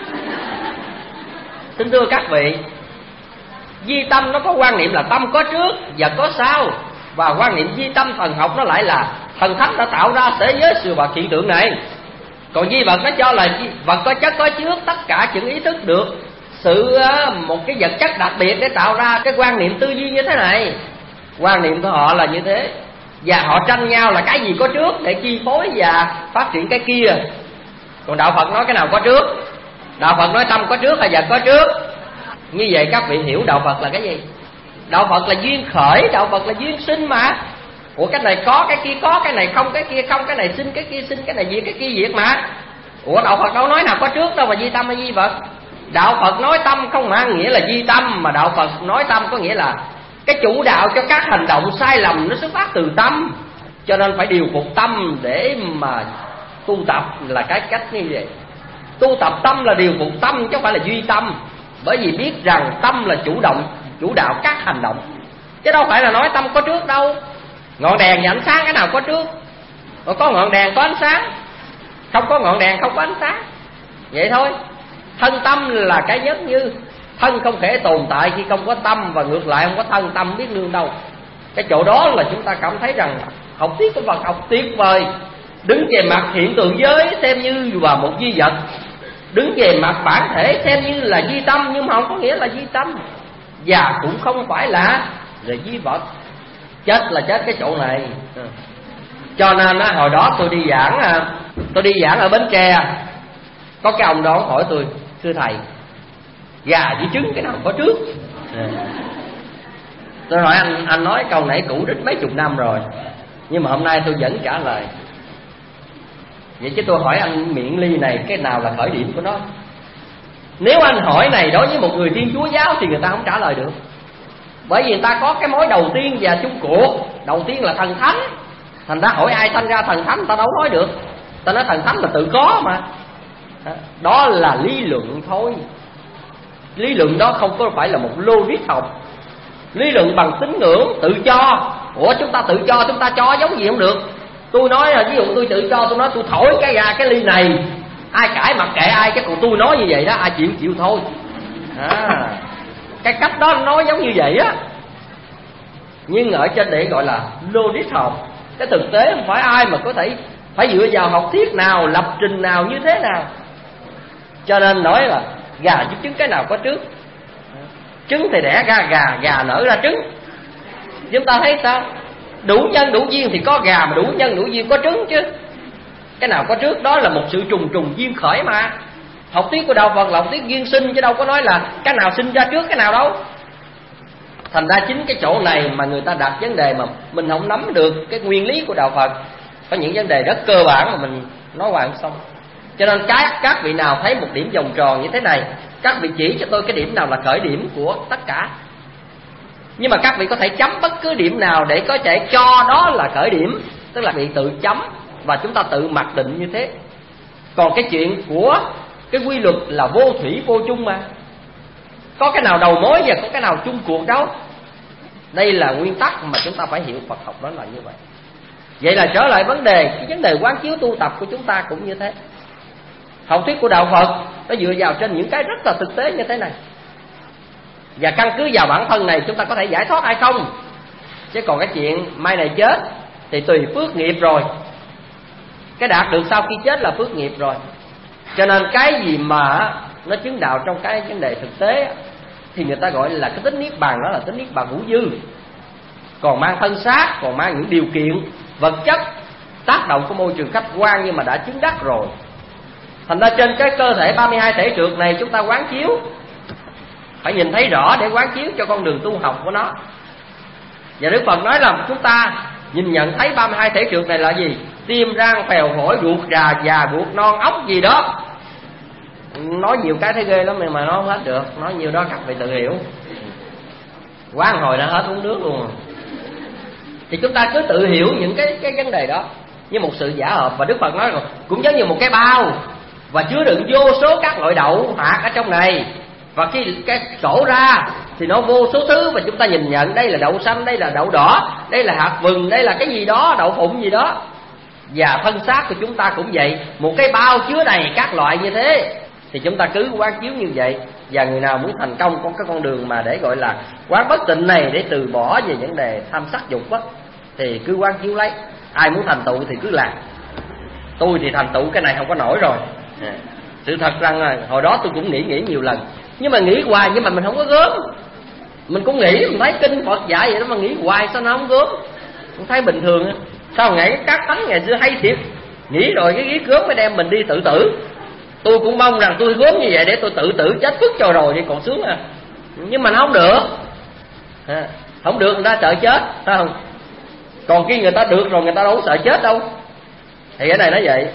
Xin thưa các vị, duy tâm nó có quan niệm là tâm có trước và có sau. Và quan niệm duy tâm thần học nó lại là thần thánh đã tạo ra thế giới sự vật hiện tượng này. Còn duy vật nó cho là vật có chất có trước, tất cả những ý thức được sự một cái vật chất đặc biệt để tạo ra cái quan niệm tư duy như thế này. Quan niệm của họ là như thế. Và họ tranh nhau là cái gì có trước để chi phối và phát triển cái kia. Còn đạo Phật nói cái nào có trước? Đạo Phật nói tâm có trước hay vật có trước? Như vậy các vị hiểu đạo Phật là cái gì? Đạo Phật là duyên khởi, đạo Phật là duyên sinh mà. Ủa cái này có, cái kia có, cái này không, cái kia không, cái này sinh, cái kia sinh, cái này diệt, cái kia diệt mà. Ủa đạo Phật đâu nói nào có trước đâu mà duy tâm hay duy vật. Đạo Phật nói tâm không mang nghĩa là duy tâm, mà đạo Phật nói tâm có nghĩa là cái chủ đạo cho các hành động sai lầm nó xuất phát từ tâm. Cho nên phải điều phục tâm để mà tu tập là cái cách như vậy. Tu tập tâm là điều phục tâm chứ không phải là duy tâm. Bởi vì biết rằng tâm là chủ động, chủ đạo các hành động, chứ đâu phải là nói tâm có trước đâu. Ngọn đèn và ánh sáng cái nào có trước? Còn có ngọn đèn có ánh sáng, không có ngọn đèn không có ánh sáng. Vậy thôi. Thân tâm là cái nhất như. Thân không thể tồn tại khi không có tâm, và ngược lại không có thân tâm biết nương đâu. Cái chỗ đó là chúng ta cảm thấy rằng học thuyết của Phật học tuyệt vời. Đứng về mặt hiện tượng giới xem như là một duy vật, đứng về mặt bản thể xem như là duy tâm, nhưng mà không có nghĩa là duy tâm, và cũng không phải là là duy vật. Chết là chết cái chỗ này. Cho nên á, hồi đó tôi đi giảng tôi đi giảng ở Bến Tre, có cái ông đó hỏi tôi: thưa thầy, gà với trứng cái nào có trước? Tôi hỏi anh, anh nói câu nãy cũ đích mấy chục năm rồi, nhưng mà hôm nay tôi vẫn trả lời. Vậy chứ tôi hỏi anh miệng ly này cái nào là khởi điểm của nó? Nếu anh hỏi này đối với một người Thiên Chúa giáo thì người ta không trả lời được. Bởi vì người ta có cái mối đầu tiên và chung cuộc. Đầu tiên là thần thánh. Thành ra hỏi ai sanh ra thần thánh người ta đâu nói được. Ta nói thần thánh là tự có mà. Đó là lý luận thôi. Lý luận đó không có phải là một logic học. Lý luận bằng tín ngưỡng, tự cho. Ủa chúng ta tự cho, chúng ta cho giống gì không được. Tôi nói là ví dụ tôi tự cho, tôi nói tôi thổi cái ra cái ly này, ai cãi mặc kệ ai, cái còn tôi nói như vậy đó, ai chịu chịu thôi. À, cái cách đó nói giống như vậy á. Nhưng ở trên để gọi là logic học. Cái thực tế không phải ai mà có thể phải dựa vào học thuyết nào, lập trình nào, như thế nào. Cho nên nói là gà với trứng cái nào có trước. Trứng thì đẻ ra gà, gà nở ra trứng. Chúng ta thấy sao? Đủ nhân đủ duyên thì có gà, mà đủ nhân đủ duyên có trứng chứ. Cái nào có trước đó là một sự trùng trùng duyên khởi mà. Học thuyết của đạo Phật là học thuyết duyên sinh, chứ đâu có nói là cái nào sinh ra trước cái nào đâu. Thành ra chính cái chỗ này mà người ta đặt vấn đề mà mình không nắm được cái nguyên lý của đạo Phật. Có những vấn đề rất cơ bản mà mình nói hoài không xong. Cho nên các, các vị nào thấy một điểm vòng tròn như thế này, các vị chỉ cho tôi cái điểm nào là khởi điểm của tất cả. Nhưng mà các vị có thể chấm bất cứ điểm nào để có thể cho đó là khởi điểm. Tức là vị tự chấm và chúng ta tự mặc định như thế. Còn cái chuyện của cái quy luật là vô thủy vô chung mà. Có cái nào đầu mối và có cái nào chung cuộc đâu. Đây là nguyên tắc mà chúng ta phải hiểu Phật học đó là như vậy. Vậy là trở lại vấn đề, cái vấn đề quán chiếu tu tập của chúng ta cũng như thế. Học thuyết của đạo Phật nó dựa vào trên những cái rất là thực tế như thế này. Và căn cứ vào bản thân này chúng ta có thể giải thoát hay không. Chứ còn cái chuyện mai này chết thì tùy phước nghiệp rồi. Cái đạt được sau khi chết là phước nghiệp rồi. Cho nên cái gì mà nó chứng đạo trong cái vấn đề thực tế thì người ta gọi là cái tính niết bàn, đó là tính niết bàn hữu dư. Còn mang thân xác, còn mang những điều kiện vật chất tác động của môi trường khách quan nhưng mà đã chứng đắc rồi. Thành ra trên cái cơ thể ba mươi hai thể trượt này chúng ta quán chiếu, phải nhìn thấy rõ để quán chiếu cho con đường tu học của nó. Và Đức Phật nói là chúng ta nhìn nhận thấy ba mươi hai thể trượt này là gì? Tim, răng, phèo, phổi, ruột, già, già, ruột, non, ốc gì đó. Nói nhiều cái thấy ghê lắm mà nói không hết được. Nói nhiều đó các vị tự hiểu. Quá một hồi đã hết uống nước luôn. Thì chúng ta cứ tự hiểu những cái, cái vấn đề đó như một sự giả hợp. Và Đức Phật nói rồi, cũng giống như một cái bao và chứa đựng vô số các loại đậu hạt ở trong này. Và khi cái sổ ra thì nó vô số thứ, và chúng ta nhìn nhận đây là đậu xanh, đây là đậu đỏ, đây là hạt vừng, đây là cái gì đó, đậu phụng gì đó. Và thân xác của chúng ta cũng vậy, một cái bao chứa đầy các loại như thế. Thì chúng ta cứ quán chiếu như vậy. Và người nào muốn thành công con cái con đường mà để gọi là quán bất tịnh này, để từ bỏ về vấn đề tham sắc dục á, thì cứ quán chiếu lấy. Ai muốn thành tựu thì cứ làm. Tôi thì thành tựu cái này không có nổi rồi. à. Sự thật rằng là hồi đó tôi cũng nghĩ nghĩ nhiều lần, nhưng mà nghĩ hoài nhưng mà mình không có gớm. Mình cũng nghĩ, mình thấy kinh Phật dạy vậy đó mà nghĩ hoài sao nó không gớm. Mình thấy bình thường á. Sao ngày các thánh ngày xưa hay thiệt, nghĩ rồi cái ghiết gớm mới đem mình đi tự tử. Tôi cũng mong rằng tôi gớm như vậy để tôi tự tử chết phức cho rồi đi còn sướng à. Nhưng mà nó không được. à, Không được người ta sợ chết, phải không? Còn khi người ta được rồi người ta đâu có sợ chết đâu. Thì cái này nó vậy.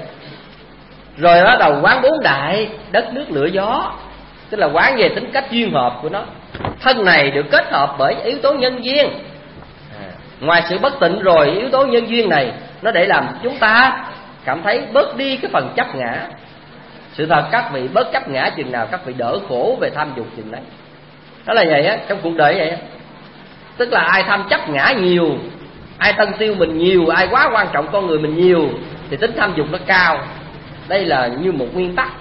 Rồi bắt đầu quán bốn đại, đất nước lửa gió, tức là quán về tính cách duyên hợp của nó. Thân này được kết hợp bởi yếu tố nhân duyên. à, Ngoài sự bất tịnh rồi, yếu tố nhân duyên này nó để làm chúng ta cảm thấy bớt đi cái phần chấp ngã. Sự thật các vị bớt chấp ngã chừng nào các vị đỡ khổ về tham dục chừng đấy. Đó là vậy á, trong cuộc đời vậy á. Tức là ai tham chấp ngã nhiều, ai thân tiêu mình nhiều, ai quá quan trọng con người mình nhiều, thì tính tham dục nó cao. Đây là như một nguyên tắc.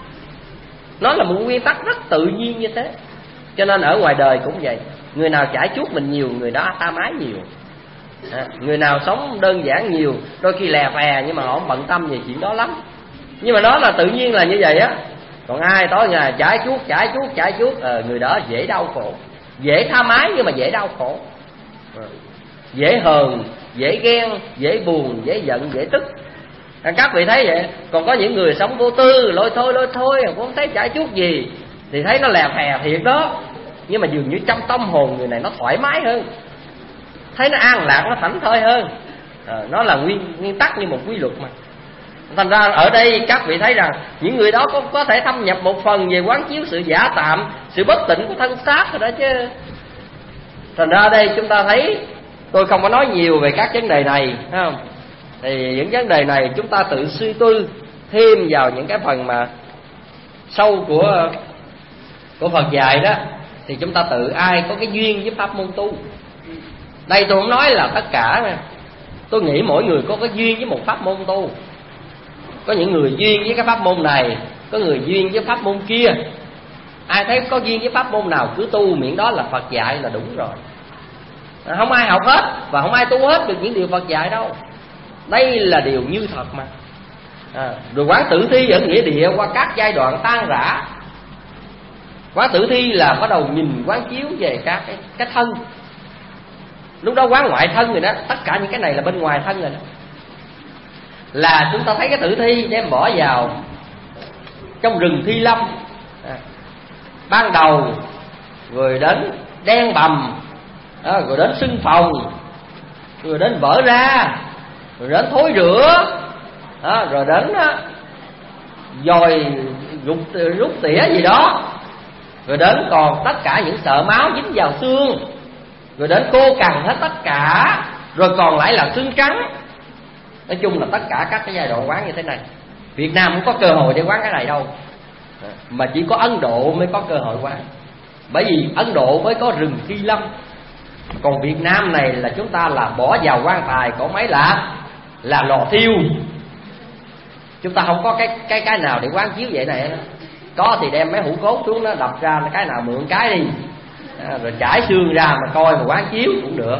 Nó là một nguyên tắc rất tự nhiên như thế. Cho nên ở ngoài đời cũng vậy. Người nào chải chuốt mình nhiều, người đó tham ái nhiều. à, Người nào sống đơn giản nhiều, đôi khi lè phè nhưng mà họ không bận tâm về chuyện đó lắm. Nhưng mà nó là tự nhiên là như vậy á. Còn ai tối ngày chải chuốt, chải chuốt, chải chuốt, à, người đó dễ đau khổ. Dễ tham ái nhưng mà dễ đau khổ. à, Dễ hờn, dễ ghen, dễ buồn, dễ giận, dễ tức. Các vị thấy vậy. Còn có những người sống vô tư, lôi thôi lôi thôi, không thấy chải chuốt gì, thì thấy nó lè phè thiệt đó. Nhưng mà dường như trong tâm hồn người này nó thoải mái hơn. thấy nó an lạc, nó thảnh thơi hơn. À, nó là nguyên nguyên tắc như một quy luật mà. Thành ra ở đây các vị thấy rằng những người đó có có thể thâm nhập một phần về quán chiếu sự giả tạm, sự bất tịnh của thân xác rồi đó chứ. Thành ra đây chúng ta thấy, tôi không có nói nhiều về các vấn đề này, thấy không? Thì những vấn đề này chúng ta tự suy tư thêm vào những cái phần mà sâu của của Phật dạy đó, thì chúng ta tự ai có cái duyên với pháp môn tu. Đây tôi không nói là tất cả nha. Tôi nghĩ mỗi người có cái duyên với một pháp môn tu. Có những người duyên với cái pháp môn này, có người duyên với pháp môn kia. Ai thấy có duyên với pháp môn nào cứ tu, miễn đó là Phật dạy là đúng rồi. Không ai học hết và không ai tu hết được những điều Phật dạy đâu. Đây là điều như thật mà. À, rồi quán tử thi ở nghĩa địa qua các giai đoạn tan rã. Quán tử thi là bắt đầu nhìn quán chiếu về các cái, cái thân. Lúc đó quán ngoại thân rồi đó. Tất cả những cái này là bên ngoài thân rồi đó. Là chúng ta thấy cái tử thi đem bỏ vào trong rừng Thi Lâm. À, ban đầu rồi đến đen bầm, à, rồi đến sưng phồng, rồi đến vỡ ra, rồi đến thối rữa, à, rồi đến dòi rút, rút tỉa gì đó, rồi đến còn tất cả những sợ máu dính vào xương, rồi đến cô cằn hết tất cả, rồi còn lại là xương trắng. Nói chung là tất cả các cái giai đoạn quán như thế này. Việt Nam không có cơ hội để quán cái này đâu, mà chỉ có Ấn Độ mới có cơ hội quán. Bởi vì Ấn Độ mới có rừng Thi Lâm, còn Việt Nam này là chúng ta là bỏ vào quan tài có mấy là là lò thiêu. Chúng ta không có cái cái cái nào để quán chiếu vậy này. Có thì đem mấy hũ cốt xuống nó đập ra, cái nào mượn cái đi, à, rồi trải xương ra mà coi mà quán chiếu cũng được.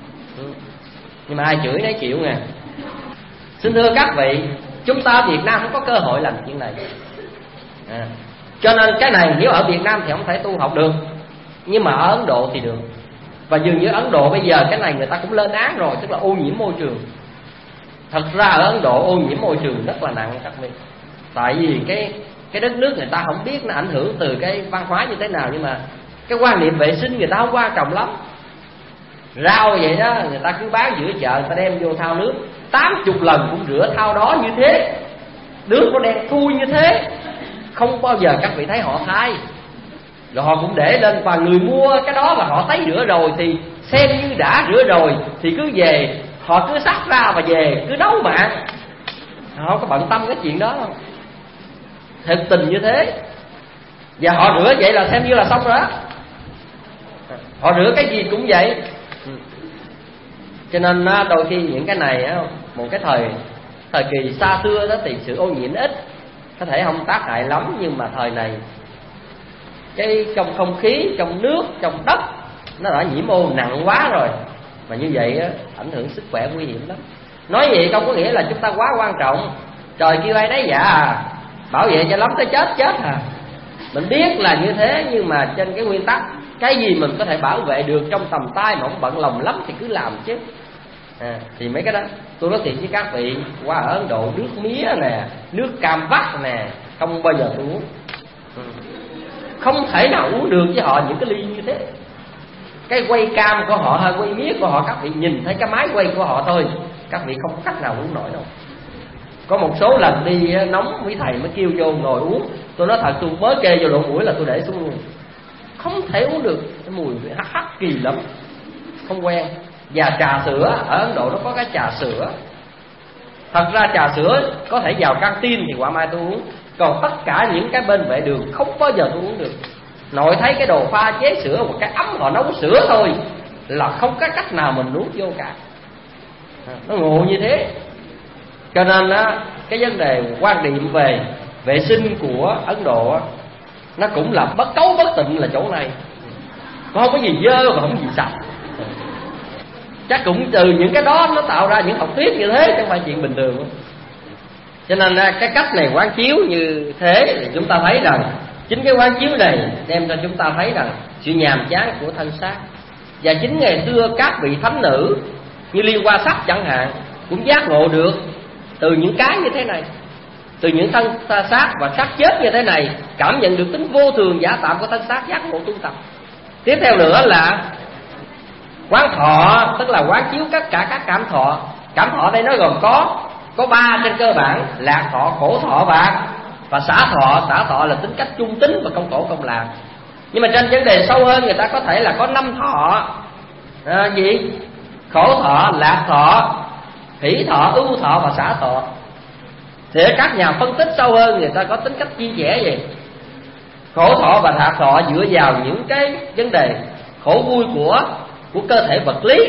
Nhưng mà ai chửi nấy chịu nè. Xin thưa các vị, chúng ta Việt Nam không có cơ hội làm chuyện này, à, cho nên cái này nếu ở Việt Nam thì không thể tu học được, nhưng mà ở Ấn Độ thì được. Và dường như Ấn Độ bây giờ cái này người ta cũng lên án rồi, tức là ô nhiễm môi trường. Thật ra ở Ấn Độ ô nhiễm môi trường rất là nặng các vị. Tại vì cái cái đất nước người ta không biết nó ảnh hưởng từ cái văn hóa như thế nào, nhưng mà cái quan niệm vệ sinh người ta không quan trọng lắm. Rau vậy đó, người ta cứ bán giữa chợ, người ta đem vô thao nước tám chục lần cũng rửa thao đó như thế, nước nó đen thui như thế, không bao giờ các vị thấy họ thay. Rồi họ cũng để lên, và người mua cái đó là họ thấy rửa rồi thì xem như đã rửa rồi, thì cứ về họ cứ xách ra và về cứ đấu mạng, họ không có bận tâm cái chuyện đó đâu. Thực tình như thế. Và họ rửa vậy là xem như là xong rồi đó. Họ rửa cái gì cũng vậy. Cho nên đôi khi những cái này một cái thời thời kỳ xa xưa đó thì sự ô nhiễm ít, có thể không tác hại lắm, nhưng mà thời này cái trong không khí, trong nước, trong đất nó đã nhiễm ô nặng quá rồi, mà như vậy á, ảnh hưởng sức khỏe nguy hiểm lắm. Nói vậy không có nghĩa là chúng ta quá quan trọng, trời kêu ai đấy dạ à, bảo vệ cho lắm tới chết chết à. Mình biết là như thế, nhưng mà trên cái nguyên tắc, cái gì mình có thể bảo vệ được trong tầm tay mà không bận lòng lắm thì cứ làm chứ. À, thì mấy cái đó tôi nói thiệt với các vị, qua ở Ấn Độ nước mía nè, nước cam vắt nè, không bao giờ tôi uống. Ừ. Không thể nào uống được với họ những cái ly như thế. Cái quay cam của họ hay quay mía của họ, các vị nhìn thấy cái máy quay của họ thôi, các vị không có cách nào uống nổi đâu. Có một số lần đi nóng quý thầy mới kêu vô ngồi uống, tôi nói thật tôi mới kê vô lỗ mũi là tôi để xuống luôn, không thể uống được, cái mùi hắc hắc kỳ lắm, không quen. Và trà sữa ở Ấn Độ nó có cái trà sữa. Thật ra trà sữa có thể vào căng tin thì quả mai tôi uống, còn tất cả những cái bên vệ đường không bao giờ tôi uống được. Nội thấy cái đồ pha chế sữa, một cái ấm họ nấu sữa thôi là không có cách nào mình nuốt vô cả. Nó ngộ như thế. Cho nên á, cái vấn đề quan điểm về vệ sinh của Ấn Độ á, nó cũng là bất cấu bất tịnh là chỗ này. Không có gì dơ và không có gì sạch. Chắc cũng từ những cái đó nó tạo ra những học thuyết như thế, chứ không phải chuyện bình thường. Cho nên cái cách này quán chiếu như thế thì chúng ta thấy rằng chính cái quán chiếu này đem cho chúng ta thấy rằng sự nhàm chán của thân xác. Và chính ngày xưa các vị thánh nữ như Liên Hoa Sắc chẳng hạn cũng giác ngộ được từ những cái như thế này, từ những thân xác và xác chết như thế này, cảm nhận được tính vô thường giả tạm của thân xác, giác ngộ tu tập. Tiếp theo nữa là Quán thọ tức là quán chiếu tất cả các cảm thọ. Cảm thọ đây nó gồm có có ba trên cơ bản: lạc thọ, khổ thọ và và xả thọ. Xả thọ là tính cách trung tính và không khổ không lạc. Nhưng mà trên vấn đề sâu hơn, người ta có thể là có năm thọ. À, gì? Khổ thọ, lạc thọ, hỷ thọ, ưu thọ và xả thọ. Thì các nhà phân tích sâu hơn, người ta có tính cách chia sẻ gì? Khổ thọ và lạc thọ dựa vào những cái vấn đề khổ vui của của cơ thể vật lý,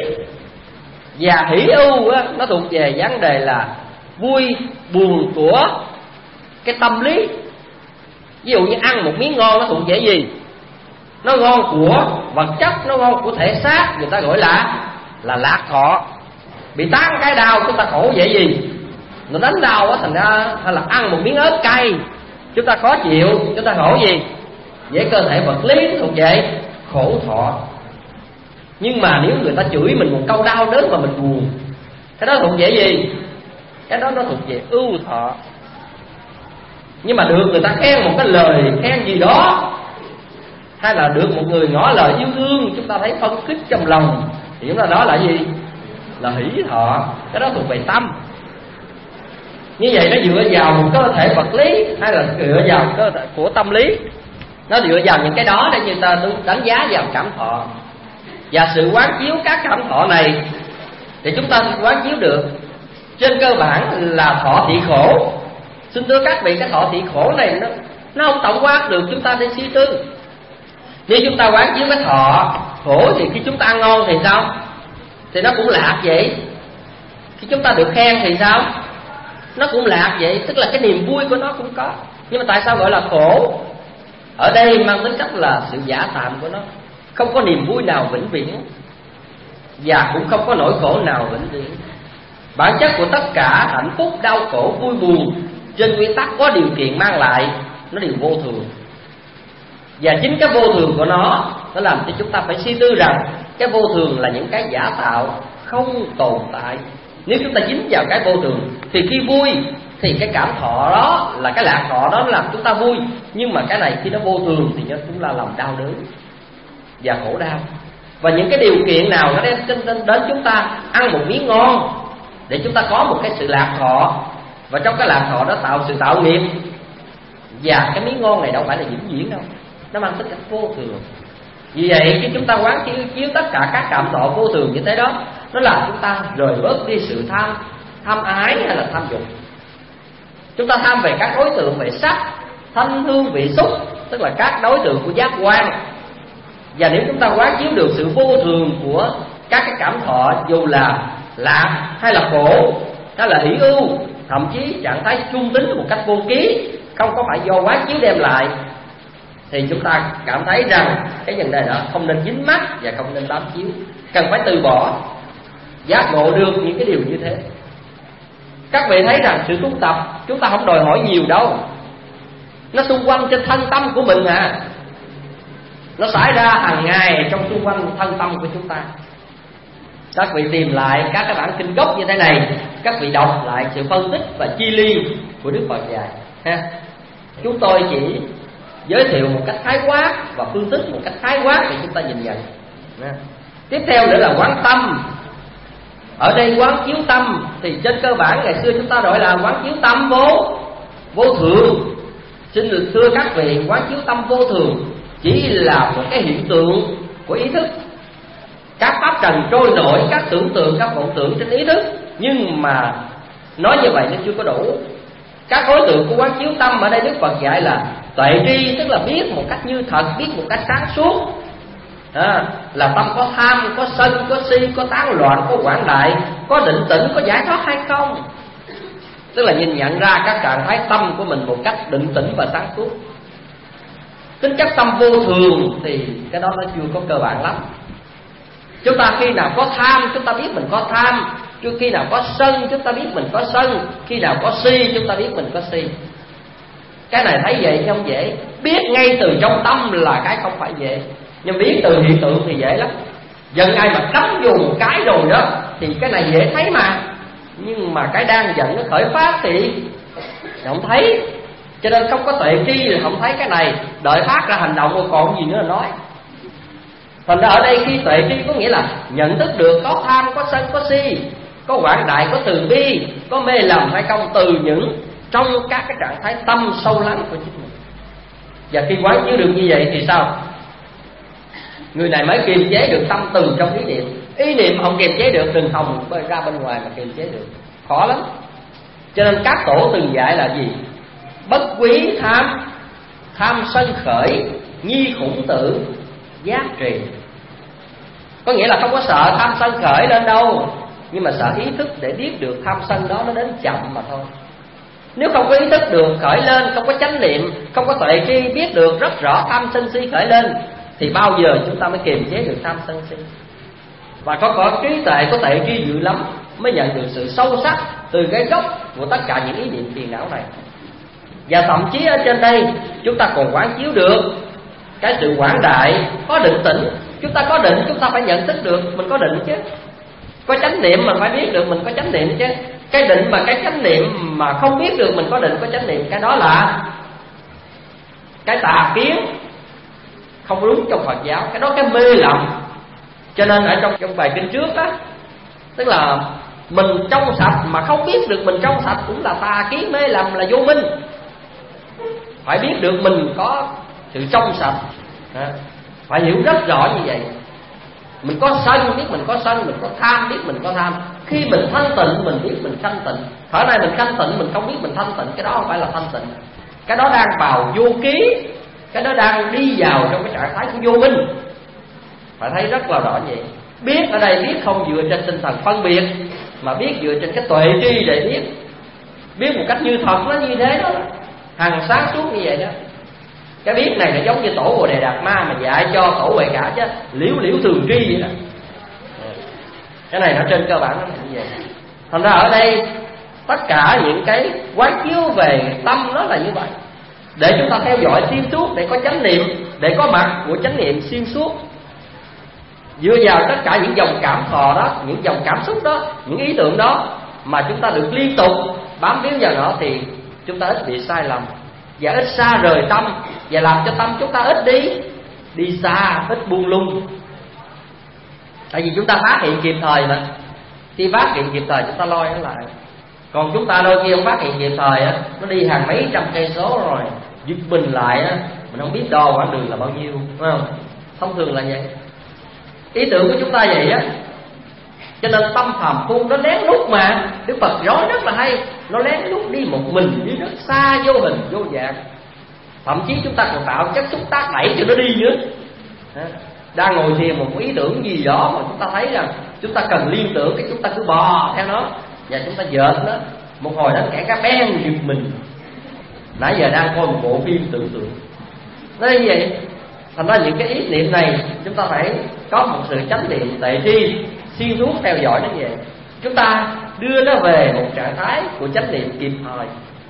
và hỷ ưu á, nó thuộc về vấn đề là vui buồn của cái tâm lý. Ví dụ như ăn một miếng ngon, nó thuộc về gì? Nó ngon của vật chất, nó ngon của thể xác, người ta gọi là là lạc thọ. Bị tán cái đau chúng ta khổ về gì? Nó đánh đau á, thành ra hay là ăn một miếng ớt cay chúng ta khó chịu, chúng ta khổ gì? Về cơ thể vật lý, thuộc về khổ thọ. Nhưng mà nếu người ta chửi mình một câu đau đớn mà mình buồn, cái đó thuộc về gì? Cái đó nó thuộc về ưu thọ. Nhưng mà được người ta khen một cái lời khen gì đó, hay là được một người ngỏ lời yêu thương, chúng ta thấy phấn khích trong lòng, thì chúng ta đó là gì? Là hỷ thọ. Cái đó thuộc về tâm. Như vậy nó dựa vào một cơ thể vật lý hay là dựa vào cơ thể của tâm lý. Nó dựa vào những cái đó để người ta đánh giá vào cảm thọ. Và sự quán chiếu các cảm thọ này thì chúng ta quán chiếu được trên cơ bản là thọ thị khổ. Xin thưa các vị, cái thọ thị khổ này nó nó không tổng quát được chúng ta đi suy tư. Nếu chúng ta quán chiếu cái thọ khổ thì khi chúng ta ăn ngon thì sao? Thì nó cũng lạc vậy. Khi chúng ta được khen thì sao? Nó cũng lạc vậy. Tức là cái niềm vui của nó cũng có. Nhưng mà tại sao gọi là khổ? Ở đây mang tính cách là sự giả tạm của nó. Không có niềm vui nào vĩnh viễn, và cũng không có nỗi khổ nào vĩnh viễn. Bản chất của tất cả hạnh phúc, đau khổ, vui buồn trên nguyên tắc có điều kiện mang lại, nó đều vô thường. Và chính cái vô thường của nó nó làm cho chúng ta phải suy tư rằng cái vô thường là những cái giả tạo, không tồn tại. Nếu chúng ta dính vào cái vô thường thì khi vui thì cái cảm thọ đó là cái lạc thọ đó nó làm chúng ta vui. Nhưng mà cái này khi nó vô thường thì nó cũng là làm đau đớn và khổ đau. Và những cái điều kiện nào nó đem đến chúng ta ăn một miếng ngon để chúng ta có một cái sự lạc thọ, và trong cái lạc thọ đó tạo sự tạo nghiệp. Và cái miếng ngon này đâu phải là vĩnh viễn đâu, nó mang tính cách vô thường. Vì vậy khi chúng ta quán chiếu, chiếu tất cả các cảm thọ vô thường như thế đó, nó làm chúng ta rời bớt đi sự tham tham ái hay là tham dục. Chúng ta tham về các đối tượng về sắc, thanh, hương, vị, xúc, tức là các đối tượng của giác quan. Và nếu chúng ta quán chiếu được sự vô thường của các cái cảm thọ, dù là lạc hay là khổ hay là hỷ ưu, thậm chí trạng thái trung tính một cách vô ký, không có phải do quán chiếu đem lại, thì chúng ta cảm thấy rằng cái vấn đề đó không nên dính mắc và không nên bám chiếu, cần phải từ bỏ, giác ngộ được những cái điều như thế. Các vị thấy rằng sự tu tập chúng ta không đòi hỏi nhiều đâu, nó xung quanh trên thân tâm của mình à. Nó xảy ra hàng ngày trong xung quanh thân tâm của chúng ta. Các vị tìm lại các cái bản kinh gốc như thế này, các vị đọc lại sự phân tích và chi ly của Đức Phật dạy ha. Chúng tôi chỉ giới thiệu một cách khái quát và phân tích một cách khái quát để chúng ta nhìn nhận ha. Tiếp theo nữa là quán tâm. Ở đây quán chiếu tâm thì trên cơ bản ngày xưa chúng ta gọi là quán chiếu tâm vô vô thường. Xin được thưa các vị, quán chiếu tâm vô thường chỉ là một cái hiện tượng của ý thức. Các pháp trần trôi nổi, các tưởng tượng, các vọng tưởng trên ý thức. Nhưng mà nói như vậy nó chưa có đủ. Các đối tượng của quán chiếu tâm ở đây Đức Phật dạy là tuệ tri, tức là biết một cách như thật, biết một cách sáng suốt à, là tâm có tham, có sân, có si, có tán loạn, có quảng đại, có định tĩnh, có giải thoát hay không. Tức là nhìn nhận ra các trạng thái tâm của mình một cách định tĩnh và sáng suốt. Tính chất tâm vô thường thì cái đó nó chưa có cơ bản lắm. Chúng ta khi nào có tham chúng ta biết mình có tham, khi nào có sân chúng ta biết mình có sân, khi nào có si chúng ta biết mình có si. Cái này thấy vậy không dễ, biết ngay từ trong tâm là cái không phải dễ. Nhưng biết từ hiện tượng thì dễ lắm. Giận ai mà cấm vô một cái rồi đó thì cái này dễ thấy mà. Nhưng mà cái đang giận nó khởi phát thì không thấy. Cho nên không có tuệ tri là không thấy cái này. Đợi phát ra hành động rồi còn gì nữa là nói. Thành ra ở đây khi tuệ tri có nghĩa là nhận thức được có tham, có sân, có si, có quảng đại, có từ bi, có mê lầm hay không từ những trong các cái trạng thái tâm sâu lắng của chính mình. Và khi quán chiếu được như vậy thì sao? Người này mới kiềm chế được tâm từ trong ý niệm. Ý niệm không kiềm chế được, đừng hòng ra bên ngoài mà kiềm chế được, khó lắm. Cho nên các tổ từng dạy là gì? Bất quý tham, tham sân khởi, nhi khủng tử, giác trì. Có nghĩa là không có sợ tham sân khởi lên đâu, nhưng mà sợ ý thức để biết được tham sân đó nó đến chậm mà thôi. Nếu không có ý thức được khởi lên, không có chánh niệm, không có tuệ tri biết được rất rõ tham sân si khởi lên, thì bao giờ chúng ta mới kiềm chế được tham sân si. Và có có trí tuệ, có tuệ tri dữ lắm mới nhận được sự sâu sắc từ cái gốc của tất cả những ý niệm phiền não này. Và thậm chí ở trên đây chúng ta còn quán chiếu được cái sự quảng đại, có định tĩnh. Chúng ta có định, chúng ta phải nhận thức được mình có định chứ. Có chánh niệm mà phải biết được mình có chánh niệm chứ. Cái định mà cái chánh niệm mà không biết được mình có định có chánh niệm, cái đó là cái tà kiến, không đúng trong Phật giáo. Cái đó cái mê lầm. Cho nên ở trong trong bài kinh trước á, tức là mình trong sạch mà không biết được mình trong sạch cũng là tà kiến, mê lầm, là vô minh. Phải biết được mình có sự trong sạch, phải hiểu rất rõ như vậy. Mình có sân biết mình có sân, mình có tham biết mình có tham. Khi mình thanh tịnh mình biết mình thanh tịnh. Thời này mình thanh tịnh mình không biết mình thanh tịnh, cái đó không phải là thanh tịnh. Cái đó đang vào vô ký, cái đó đang đi vào trong cái trạng thái của vô minh. Phải thấy rất là rõ vậy. Biết ở đây biết không dựa trên tinh thần phân biệt, mà biết dựa trên cái tuệ tri để biết. Biết một cách như thật nó như thế đó, hằng sáng suốt như vậy đó. Cái biết này là giống như tổ Bồ Đề Đạt Ma mà dạy cho tổ Huệ Cả chứ, liễu liễu thường tri vậy đó. Cái này nó trên cơ bản nó là như vậy. Thành ra ở đây tất cả những cái quán chiếu về tâm nó là như vậy, để chúng ta theo dõi xuyên suốt, để có chánh niệm, để có mặt của chánh niệm xuyên suốt. Dựa vào tất cả những dòng cảm thọ đó, những dòng cảm xúc đó, những ý tưởng đó mà chúng ta được liên tục bám víu vào nó, thì chúng ta ít bị sai lầm và ít xa rời tâm, và làm cho tâm chúng ta ít đi đi xa, ít buông lung. Tại vì chúng ta phát hiện kịp thời mà. Khi phát hiện kịp thời chúng ta lôi nó lại. Còn chúng ta đôi khi không phát hiện kịp thời á, nó đi hàng mấy trăm cây số rồi, giật mình lại á, mình không biết đo quãng đường là bao nhiêu, phải không? Thông thường là vậy. Ý tưởng của chúng ta vậy á. Cho nên tâm phàm phu nó lén lút mà. Đức Phật nói rất là hay. Nó lén lút đi một mình, đi rất xa, vô hình, vô dạng. Thậm chí chúng ta còn tạo chất xúc tác đẩy cho nó đi nữa. Đang ngồi thiền một ý tưởng gì đó mà chúng ta thấy rằng chúng ta cần liên tưởng, cái chúng ta cứ bò theo nó, và chúng ta dợt nó. Một hồi nó kẻ cá beng giật mình. Nãy giờ đang coi một bộ phim tưởng tượng. Nó như vậy. Thành ra những cái ý niệm này chúng ta phải có một sự chánh niệm tuệ tri xuyên suốt theo dõi nó vậy. Chúng ta đưa nó về một trạng thái của chánh niệm kịp thời.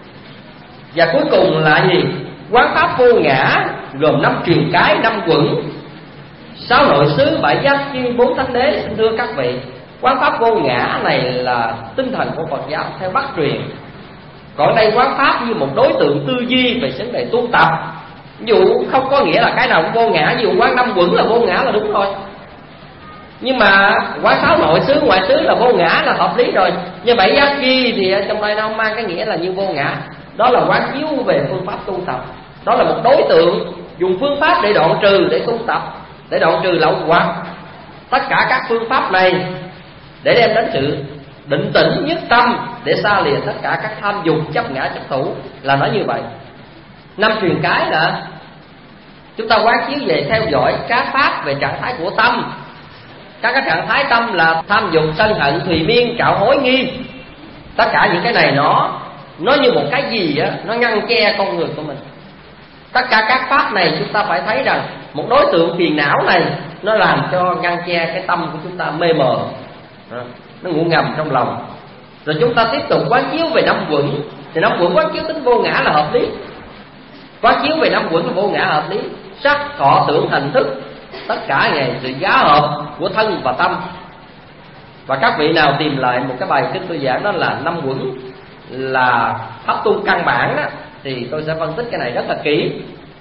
Và cuối cùng là gì? Quán pháp vô ngã gồm năm truyền cái, năm quẩn, sáu nội xứ, bảy giác chi, bốn thánh đế. Xin thưa các vị, quán pháp vô ngã này là tinh thần của Phật giáo theo Bắc truyền. Còn đây quán pháp như một đối tượng tư duy về vấn đề tu tập. Ví dụ không có nghĩa là cái nào cũng vô ngã. Ví dụ quán năm quẩn là vô ngã là đúng thôi. Nhưng mà quán sáu nội xứ, ngoại xứ là vô ngã là hợp lý rồi. Nhưng bảy giác chi thì trong đây nó không mang cái nghĩa là như vô ngã. Đó là quán chiếu về phương pháp tu tập. Đó là một đối tượng dùng phương pháp để đoạn trừ, để tu tập, để đoạn trừ lậu hoặc. Tất cả các phương pháp này để đem đến sự định tĩnh nhất tâm, để xa lìa tất cả các tham dục, chấp ngã, chấp thủ, là nói như vậy. Năm truyền cái là chúng ta quán chiếu về theo dõi các pháp về trạng thái của tâm. Các cái trạng thái tâm là tham dục, sân hận, thùy miên, trạo hối, nghi. Tất cả những cái này nó nó như một cái gì á, nó ngăn che con người của mình. Tất cả các pháp này chúng ta phải thấy rằng một đối tượng phiền não này nó làm cho ngăn che cái tâm của chúng ta mê mờ, nó ngủ ngầm trong lòng. Rồi chúng ta tiếp tục quán chiếu về năm quẩn. Thì năm quẩn quán chiếu tính vô ngã là hợp lý. Quán chiếu về năm quẩn là vô ngã hợp lý. Sắc, thọ, tưởng, hành, thức, tất cả này sự giá hợp của thân và tâm. Và các vị nào tìm lại một cái bài kinh tôi giảng đó là năm quẩn là pháp tu căn bản đó, thì tôi sẽ phân tích cái này rất là kỹ.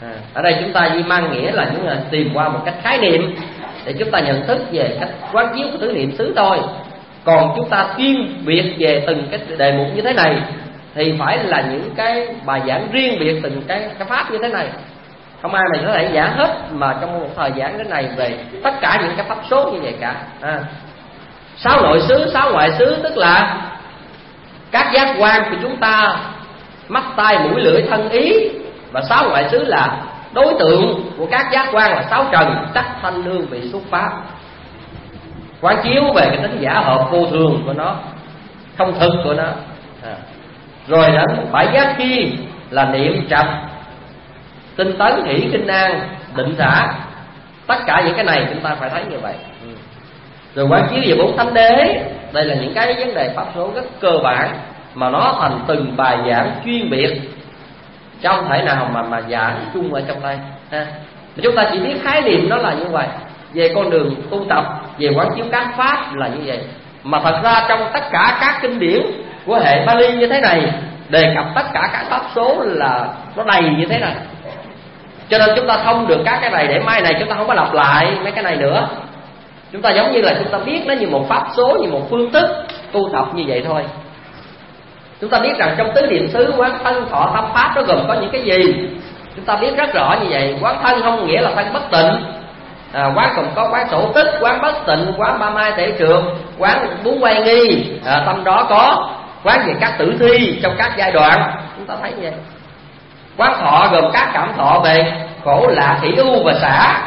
À, ở đây chúng ta chỉ mang nghĩa là những là tìm qua một cách khái niệm để chúng ta nhận thức về cách quán chiếu của tứ niệm xứ thôi. Còn chúng ta chuyên biệt về từng cái đề mục như thế này thì phải là những cái bài giảng riêng biệt từng cái, cái pháp như thế này. Không ai mà có thể giảng hết mà trong một thời giảng thế này về tất cả những cái pháp số như vậy cả. À, sáu nội xứ, sáu ngoại xứ tức là các giác quan của chúng ta, mắt, tai, mũi, lưỡi, thân, ý. Và sáu ngoại xứ là đối tượng của các giác quan là sáu trần, sắc, thanh, hương, vị, xúc, pháp. Quán chiếu về cái tính giả hợp vô thường của nó, không thực của nó. À, rồi đến bảy giác chi là niệm, trạch, tinh tấn, hỷ, kinh an, định xả. Tất cả những cái này chúng ta phải thấy như vậy. Rồi quán chiếu về bốn thánh đế. Đây là những cái vấn đề pháp số rất cơ bản mà nó thành từng bài giảng chuyên biệt, chứ không thể nào mà mà giảng chung ở trong đây ha. Chúng ta chỉ biết khái niệm nó là như vậy. Về con đường tu tập, về quán chiếu các pháp là như vậy. Mà thật ra trong tất cả các kinh điển của hệ Pali như thế này đề cập tất cả các pháp số là nó đầy như thế này. Cho nên chúng ta thông được các cái này để mai này chúng ta không có lặp lại mấy cái này nữa. Chúng ta giống như là chúng ta biết nó như một pháp số, như một phương thức tu tập như vậy thôi. Chúng ta biết rằng trong tứ niệm xứ quán thân, thọ, tâm, pháp nó gồm có những cái gì. Chúng ta biết rất rõ như vậy. Quán thân không nghĩa là thân bất tịnh. À, quán còn có quán sổ tích, quán bất tịnh, quán ba mai thể trượt, quán bốn quay nghi. À, tâm đó có quán về các tử thi trong các giai đoạn. Chúng ta thấy như vậy. Quán thọ gồm các cảm thọ về khổ, lạc, hỷ, ưu và xả.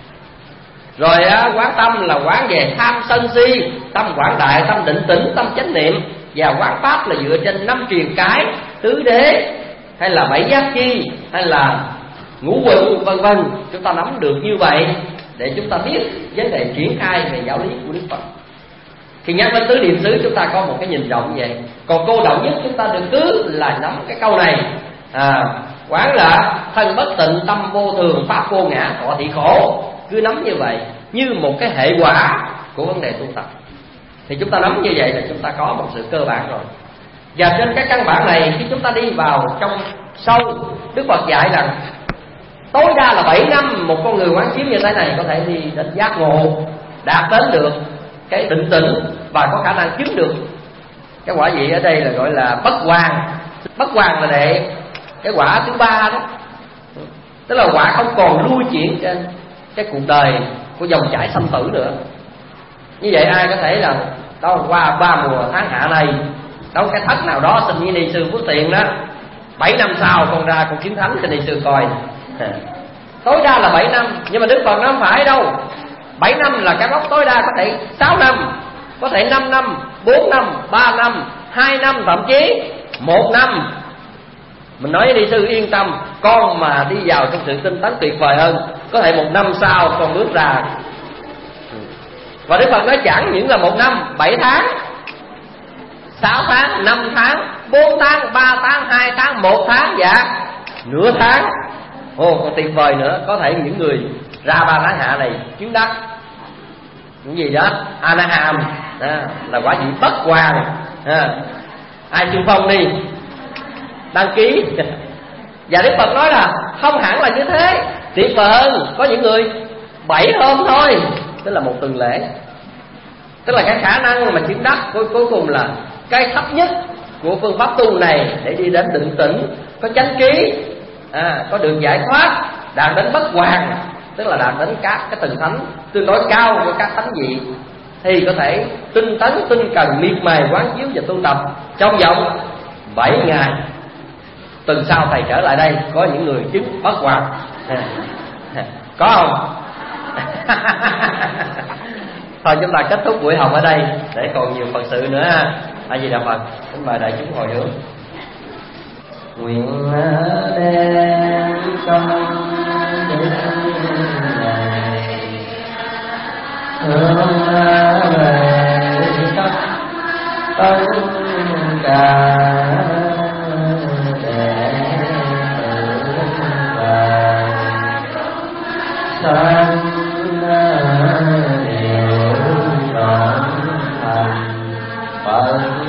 Rồi á, quán tâm là quán về tham sân si, tâm quảng đại, tâm định tĩnh, tâm chánh niệm. Và quán pháp là dựa trên năm truyền cái, tứ đế, hay là bảy giác chi, hay là ngũ quẩn, vân vân. Chúng ta nắm được như vậy để chúng ta biết vấn đề triển khai về giáo lý của Đức Phật. Khi nhắc đến tứ niệm xứ chúng ta có một cái nhìn rộng như vậy. Còn cô đọng nhất chúng ta đừng cứ là nắm cái câu này. À, quán là thân bất tịnh, tâm vô thường, pháp vô ngã, thọ thị khổ. Cứ nắm như vậy như một cái hệ quả của vấn đề tu tập. Thì chúng ta nắm như vậy là chúng ta có một sự cơ bản rồi. Và trên cái căn bản này, khi chúng ta đi vào trong sâu, Đức Phật dạy rằng tối đa là bảy năm một con người quán chiếu như thế này có thể đi đến giác ngộ, đạt đến được cái định tĩnh và có khả năng chứng được cái quả vị ở đây là gọi là bất hoàn. Bất hoàn là để cái quả thứ ba đó, tức là quả không còn lưu chuyển trên cái cuộc đời của dòng chảy sanh tử nữa. Như vậy ai có thể là đó qua ba mùa tháng hạ này, đâu cái thất nào đó xin như ni sư Phước Tiền đó, bảy năm sau con ra con kiến thánh cho ni sư coi. Tối đa là bảy năm, nhưng mà Đức Phật nó không phải đâu. Bảy năm là cái mốc tối đa, có thể sáu năm, có thể năm năm, bốn năm, ba năm, hai năm, thậm chí một năm. Mình nói với ni sư yên tâm, con mà đi vào trong sự tinh tấn tuyệt vời hơn, có thể một năm sau con bước ra. Và Đức Phật nói chẳng những là một năm, bảy tháng, sáu tháng, năm tháng, bốn tháng, ba tháng, hai tháng, một tháng và nửa tháng. Ồ, còn tuyệt vời nữa, có thể những người ra ba tháng hạ này chứng đắc những gì đó Anaham, à, là quả vị bất hoàn. À, ai xung phong đi đăng ký. Và Đức Phật nói là không hẳn là như thế, tuyệt vời hơn, có những người bảy hôm thôi, tức là một tuần lễ. Tức là cái khả năng mà chứng đắc cuối, cuối cùng là cái thấp nhất của phương pháp tu này để đi đến định tĩnh, có chánh trí, à, có được giải thoát, đạt đến bất hoàn, tức là đạt đến các cái tầng thánh tương đối cao của các thánh vị, thì có thể tinh tấn, tinh cần, miệt mài quán chiếu và tu tập trong vòng bảy ngày. Tuần sau thầy trở lại đây có những người chứng bất hoàn. À, có không? Thôi chúng ta kết thúc buổi học ở đây để còn nhiều Phật sự nữa ha. A Di Đà Phật. Kính mời đại chúng hồi hướng. Nguyện đem công đức này hướng về tất tất cả đệ tử và sanh đều trọn thành Phật.